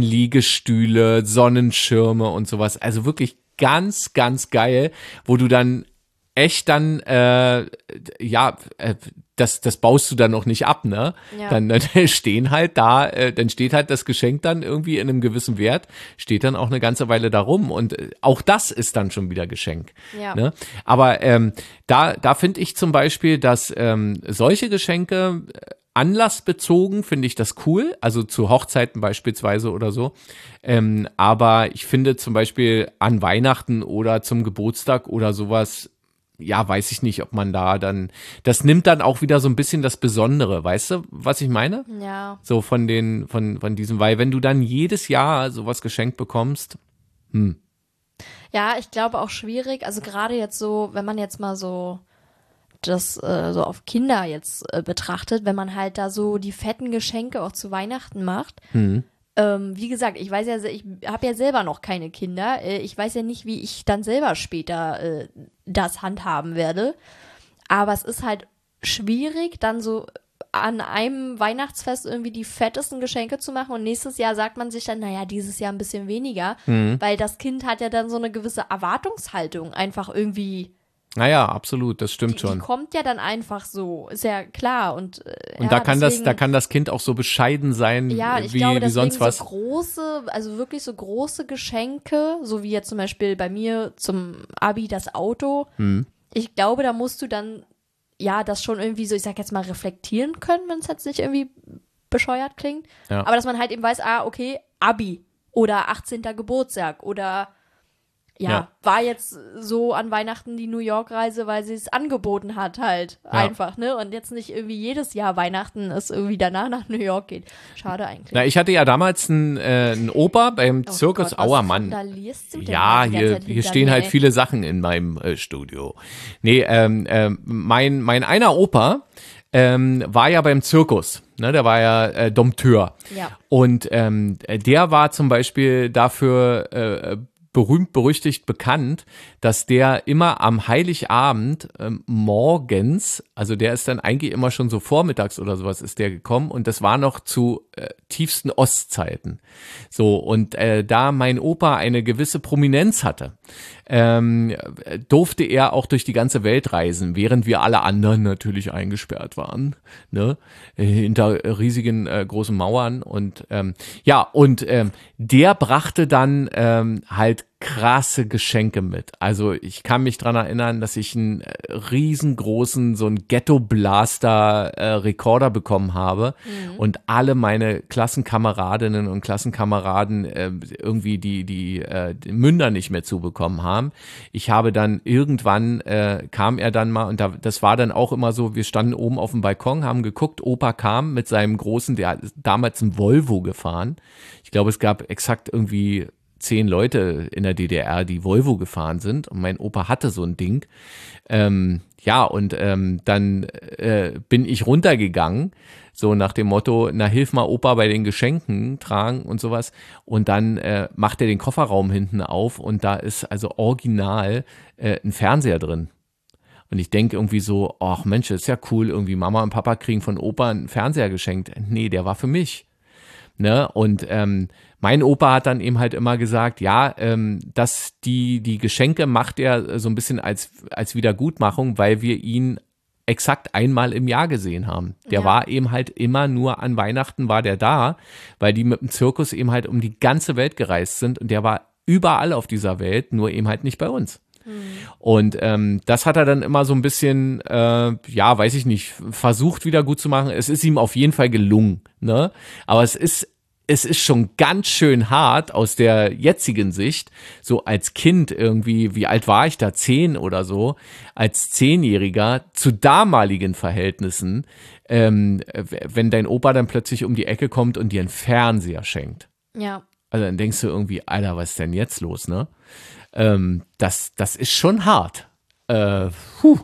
Liegestühle, Sonnenschirme und sowas. Also wirklich ganz, ganz geil, wo du dann echt dann, äh, ja, äh, das, das baust du dann noch nicht ab, ne? Ja. Dann, dann stehen halt da, äh, dann steht halt das Geschenk dann irgendwie in einem gewissen Wert, steht dann auch eine ganze Weile da rum und äh, auch das ist dann schon wieder Geschenk. Ja. Ne? Aber ähm, da, da finde ich zum Beispiel, dass ähm, solche Geschenke äh, anlassbezogen finde ich das cool, also zu Hochzeiten beispielsweise oder so. Ähm, aber ich finde zum Beispiel an Weihnachten oder zum Geburtstag oder sowas, ja, weiß ich nicht, ob man da dann, das nimmt dann auch wieder so ein bisschen das Besondere, weißt du, was ich meine? Ja. So von den, von, von diesem, weil wenn du dann jedes Jahr sowas geschenkt bekommst, hm, Ja, ich glaube auch schwierig. Also gerade jetzt so, wenn man jetzt mal so das äh, so auf Kinder jetzt äh, betrachtet, wenn man halt da so die fetten Geschenke auch zu Weihnachten macht. hm, Ähm, wie gesagt, ich weiß ja, se- ich habe ja selber noch keine Kinder. Äh, ich weiß ja nicht, wie ich dann selber später äh, das handhaben werde. Aber es ist halt schwierig, dann so an einem Weihnachtsfest irgendwie die fettesten Geschenke zu machen und nächstes Jahr sagt man sich dann, naja, dieses Jahr ein bisschen weniger, hm. weil das Kind hat ja dann so eine gewisse Erwartungshaltung einfach irgendwie, Naja, absolut, das stimmt die, schon. die kommt ja dann einfach so, ist ja klar und äh, Und ja, da kann das, deswegen, da kann das Kind auch so bescheiden sein, ja, äh, ich wie, glaube, wie deswegen sonst was. so große, also wirklich so große Geschenke, so wie jetzt zum Beispiel bei mir zum Abi das Auto. Hm. Ich glaube, da musst du dann, ja, das schon irgendwie so, ich sag jetzt mal, reflektieren können, wenn es jetzt nicht irgendwie bescheuert klingt. Ja. Aber dass man halt eben weiß, ah, okay, Abi oder achtzehnter Geburtstag oder ja, Ja. war jetzt so an Weihnachten die New York-Reise, weil sie es angeboten hat halt einfach, ne? Und jetzt nicht irgendwie jedes Jahr Weihnachten es irgendwie danach nach New York geht. Schade eigentlich. Na, ich hatte ja damals einen, äh, einen Opa beim Oh Zirkus Gott, was Auermann. randalierst du denn Ja, da die ganze hier, Zeit hier hinter stehen mir, halt ey? viele Sachen in meinem äh, Studio. Nee, ähm, ähm, mein, mein einer Opa ähm, war ja beim Zirkus. Ne, der war ja äh, Dompteur. Ja. Und ähm, der war zum Beispiel dafür äh, berühmt, berüchtigt bekannt, dass der immer am Heiligabend ähm, morgens, also der ist dann eigentlich immer schon so vormittags oder sowas ist der gekommen und das war noch zu äh, tiefsten Ostzeiten. So, und äh, da mein Opa eine gewisse Prominenz hatte, ähm, durfte er auch durch die ganze Welt reisen, während wir alle anderen natürlich eingesperrt waren, ne, äh, hinter riesigen äh, großen Mauern und ähm, ja, und ähm, der brachte dann ähm, halt krasse Geschenke mit. Also ich kann mich dran erinnern, dass ich einen äh, riesengroßen, so einen Ghetto-Blaster-Rekorder bekommen habe Mhm. und alle meine Klassenkameradinnen und Klassenkameraden äh, irgendwie die, die, äh, die Münder nicht mehr zubekommen haben. Ich habe dann irgendwann, äh, kam er dann mal und da, das war dann auch immer so, wir standen oben auf dem Balkon, haben geguckt, Opa kam mit seinem großen, der hat damals ein Volvo gefahren. Ich glaube, es gab exakt irgendwie zehn Leute in der D D R, die Volvo gefahren sind und mein Opa hatte so ein Ding. Ähm, ja, und ähm, dann äh, bin ich runtergegangen, so nach dem Motto, na hilf mal Opa bei den Geschenken tragen und sowas. Und dann äh, macht er den Kofferraum hinten auf und da ist also original äh, ein Fernseher drin. Und ich denke irgendwie so, ach Mensch, das ist ja cool, irgendwie Mama und Papa kriegen von Opa einen Fernseher geschenkt. Nee, der war für mich. Ne? Und ähm, mein Opa hat dann eben halt immer gesagt, ja, ähm, dass die, die Geschenke macht er so ein bisschen als, als Wiedergutmachung, weil wir ihn exakt einmal im Jahr gesehen haben. Der Ja. war eben halt immer nur an Weihnachten war der da, weil die mit dem Zirkus eben halt um die ganze Welt gereist sind und der war überall auf dieser Welt, nur eben halt nicht bei uns. Und ähm, das hat er dann immer so ein bisschen, äh, ja, weiß ich nicht, versucht wieder gut zu machen. Es ist ihm auf jeden Fall gelungen, ne? Aber es ist, es ist schon ganz schön hart aus der jetzigen Sicht, so als Kind irgendwie, wie alt war ich da, zehn oder so, als Zehnjähriger zu damaligen Verhältnissen, ähm, wenn dein Opa dann plötzlich um die Ecke kommt und dir einen Fernseher schenkt. Ja. Also dann denkst du irgendwie, Alter, was ist denn jetzt los, ne? Ähm, das, das ist schon hart. Äh, puh,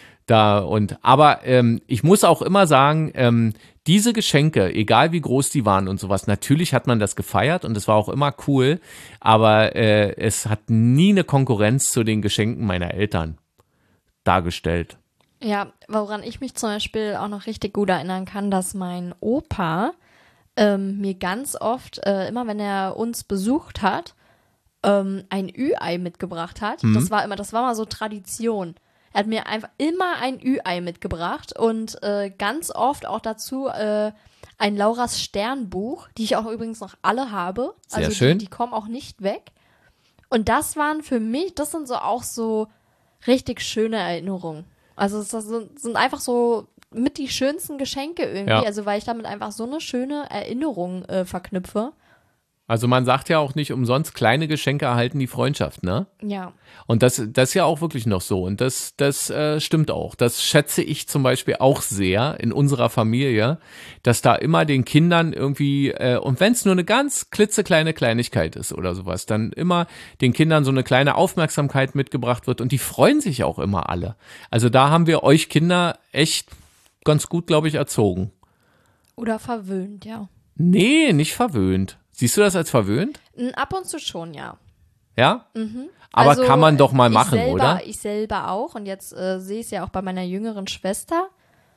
da und aber ähm, ich muss auch immer sagen, ähm, diese Geschenke, egal wie groß die waren und sowas, natürlich hat man das gefeiert und es war auch immer cool, aber äh, es hat nie eine Konkurrenz zu den Geschenken meiner Eltern dargestellt. Ja, woran ich mich zum Beispiel auch noch richtig gut erinnern kann, dass mein Opa ähm, mir ganz oft, äh, immer wenn er uns besucht hat, ähm, ein Ü-Ei mitgebracht hat. Mhm. Das war immer, das war mal so Tradition. Er hat mir einfach immer ein Ü-Ei mitgebracht und äh, ganz oft auch dazu äh, ein Lauras Sternbuch, die ich auch übrigens noch alle habe. Sehr also schön. Die, die kommen auch nicht weg. Und das waren für mich, das sind so auch so richtig schöne Erinnerungen. Also das sind, sind einfach so mit die schönsten Geschenke irgendwie, Ja. also weil ich damit einfach so eine schöne Erinnerung äh, verknüpfe. Also man sagt ja auch nicht umsonst, kleine Geschenke erhalten die Freundschaft, ne? Ja. Und das, das ist ja auch wirklich noch so. Und das, das äh, stimmt auch. Das schätze ich zum Beispiel auch sehr in unserer Familie, dass da immer den Kindern irgendwie, äh, und wenn es nur eine ganz klitzekleine Kleinigkeit ist oder sowas, dann immer den Kindern so eine kleine Aufmerksamkeit mitgebracht wird. Und die freuen sich auch immer alle. Also da haben wir euch Kinder echt ganz gut, glaube ich, erzogen. Oder verwöhnt, ja. Nee, nicht verwöhnt. Siehst du das als verwöhnt? N- Ab und zu schon, ja. Ja? Aber Also, kann man doch mal ich machen, selber, oder? Ich selber auch. Und jetzt äh, sehe ich es ja auch bei meiner jüngeren Schwester.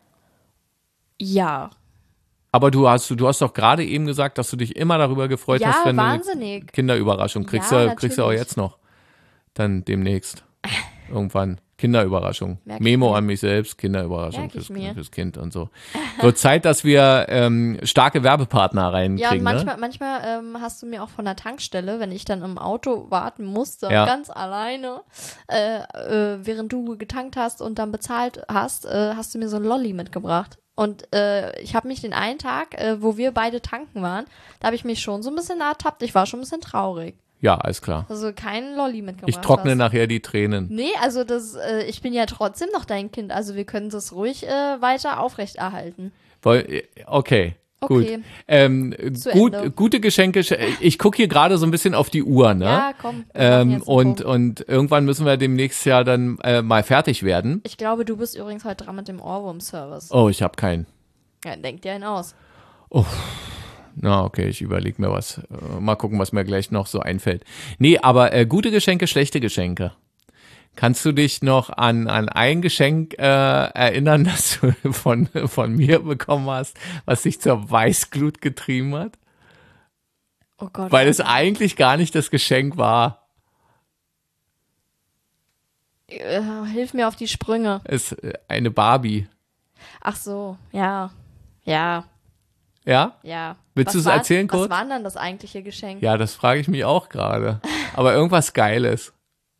Ja. Aber du hast, du hast doch gerade eben gesagt, dass du dich immer darüber gefreut Ja, hast, wenn du wahnsinnig. eine Kinderüberraschung kriegst. Ja, Ja, kriegst du auch natürlich. jetzt noch. Dann demnächst. Irgendwann. Kinderüberraschung. Merk ich Memo mir. an mich selbst, Kinderüberraschung Merk ich fürs, mir. fürs Kind und so. Wird Zeit, dass wir ähm, starke Werbepartner reinkriegen, Ja, und manchmal, ne? manchmal ähm, hast du mir auch von der Tankstelle, wenn ich dann im Auto warten musste, Ja. ganz alleine, äh, äh, während du getankt hast und dann bezahlt hast, äh, hast du mir so ein Lolli mitgebracht. Und äh, ich habe mich den einen Tag, äh, wo wir beide tanken waren, da habe ich mich schon so ein bisschen ertappt. Ich war schon ein bisschen traurig. Ja, alles klar. Also keinen Lolli mitgebracht Ich trockne hast. nachher die Tränen. Nee, also das, äh, ich bin ja trotzdem noch dein Kind, also wir können das ruhig äh, weiter aufrechterhalten. Woll- Okay. Okay. Gut. Ähm, Zu gut, Ende. gute Geschenke. Ich gucke hier gerade so ein bisschen auf die Uhr, ne? Ja, komm. wir machen Ähm, jetzt einen und, Punkt. und irgendwann müssen wir demnächst ja dann äh, mal fertig werden. Ich glaube, du bist übrigens heute dran mit dem Ohrwurm-Service. Oh, ich habe keinen. Ja, denk dir einen aus. Na, okay, ich überlege mir was. Äh, mal gucken, was mir gleich noch so einfällt. Nee, aber äh, gute Geschenke, schlechte Geschenke. Kannst du dich noch an, an ein Geschenk äh, erinnern, das du von, von mir bekommen hast, was dich zur Weißglut getrieben hat? Oh Gott. Weil es eigentlich gar nicht das Geschenk war. Äh, hilf mir auf die Sprünge. Es äh, eine Barbie. Ach so, ja. Ja, Ja? ja. Willst Was du es war- erzählen kurz? Was war denn dann das eigentliche Geschenk? Ja, das frage ich mich auch gerade. Aber irgendwas Geiles.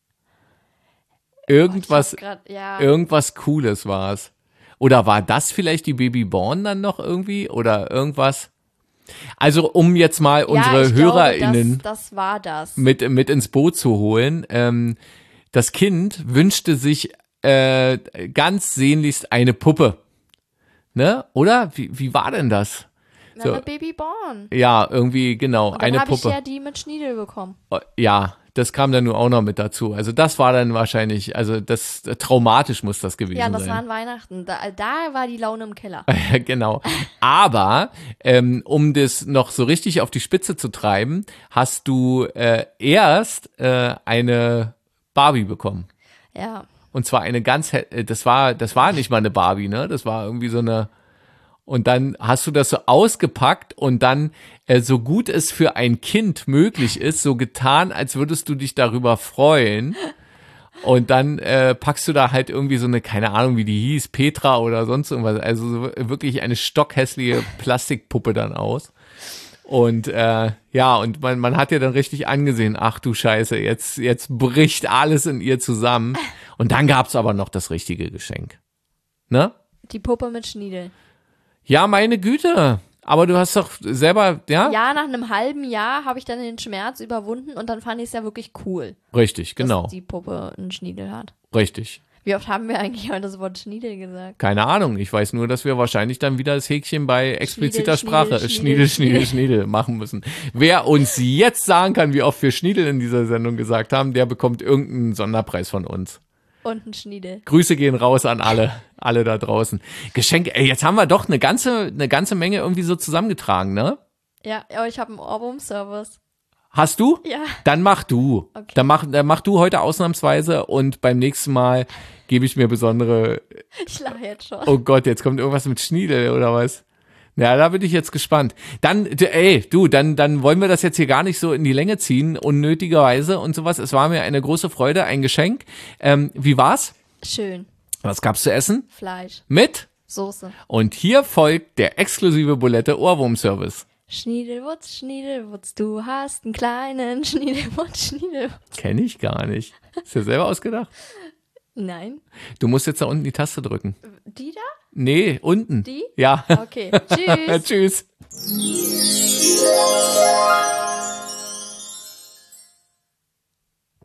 Irgendwas, Ich hab grad, ja. irgendwas Cooles war es. Oder war das vielleicht die Babyborn dann noch irgendwie? Oder irgendwas? Also, um jetzt mal unsere ja, ich glaube, HörerInnen Das, das war das. mit, mit ins Boot zu holen. Ähm, das Kind wünschte sich äh, ganz sehnlichst eine Puppe. Ne? Oder? Wie, wie war denn das? Na, so. eine Babyborn. Ja, irgendwie, genau, Und dann eine habe ich Puppe. ja die mit Schniedel bekommen. Oh, ja, das kam dann nur auch noch mit dazu. Also das war dann wahrscheinlich, also das traumatisch muss das gewesen Ja, das sein. waren Weihnachten. Da, da war die Laune im Keller. Genau. Aber ähm, um das noch so richtig auf die Spitze zu treiben, hast du äh, erst äh, eine Barbie bekommen. Ja. Und zwar eine ganz, he- äh, das war, das war nicht mal eine Barbie, ne? Das war irgendwie so eine. Und dann hast du das so ausgepackt und dann, äh, so gut es für ein Kind möglich ist, so getan, als würdest du dich darüber freuen. Und dann äh, packst du da halt irgendwie so eine, keine Ahnung, wie die hieß, Petra oder sonst irgendwas. Also so wirklich eine stockhässliche Plastikpuppe dann aus. Und äh, ja, und man, man hat ja dann richtig angesehen, ach du Scheiße, jetzt, jetzt bricht alles in ihr zusammen. Und dann gab's aber noch das richtige Geschenk. Ne? Die Puppe mit Schniedel. Ja, meine Güte. Aber du hast doch selber, ja? Ja, nach einem halben Jahr habe ich dann den Schmerz überwunden und dann fand ich es ja wirklich cool, Richtig, genau. dass die Puppe einen Schniedel hat. Richtig. Wie oft haben wir eigentlich heute das Wort Schniedel gesagt? Keine Ahnung. Ich weiß nur, dass wir wahrscheinlich dann wieder das Häkchen bei expliziter Schniedel, Sprache Schniedel, Schniedel, Schniedel, Schniedel, Schniedel machen müssen. Wer uns jetzt sagen kann, wie oft wir Schniedel in dieser Sendung gesagt haben, der bekommt irgendeinen Sonderpreis von uns. Und ein Schniedel. Grüße gehen raus an alle, alle da draußen. Geschenke, ey, jetzt haben wir doch eine ganze, eine ganze Menge irgendwie so zusammengetragen, ne? Ja, aber ich habe einen Ohrwurm-Service. Hast du? Ja. Dann mach du. Okay. Dann mach, dann mach du heute ausnahmsweise und beim nächsten Mal gebe ich mir besondere, Ich lache jetzt schon. oh Gott, jetzt kommt irgendwas mit Schniedel oder was? Ja, da bin ich jetzt gespannt. Dann, d- ey, du, dann, dann wollen wir das jetzt hier gar nicht so in die Länge ziehen, unnötigerweise und sowas. Es war mir eine große Freude, ein Geschenk. Ähm, wie war's? Schön. Was gab's zu essen? Fleisch. Mit? Soße. Und hier folgt der exklusive Bulette Ohrwurm-Service. Schniedelwutz, Schniedelwutz, du hast einen kleinen Schniedelwutz, Schniedelwutz. Kenn ich gar nicht. Ist dir selber ausgedacht? Nein. Du musst jetzt da unten die Taste drücken. Die da? Nee, unten. Die? Ja. Okay. Tschüss. Tschüss.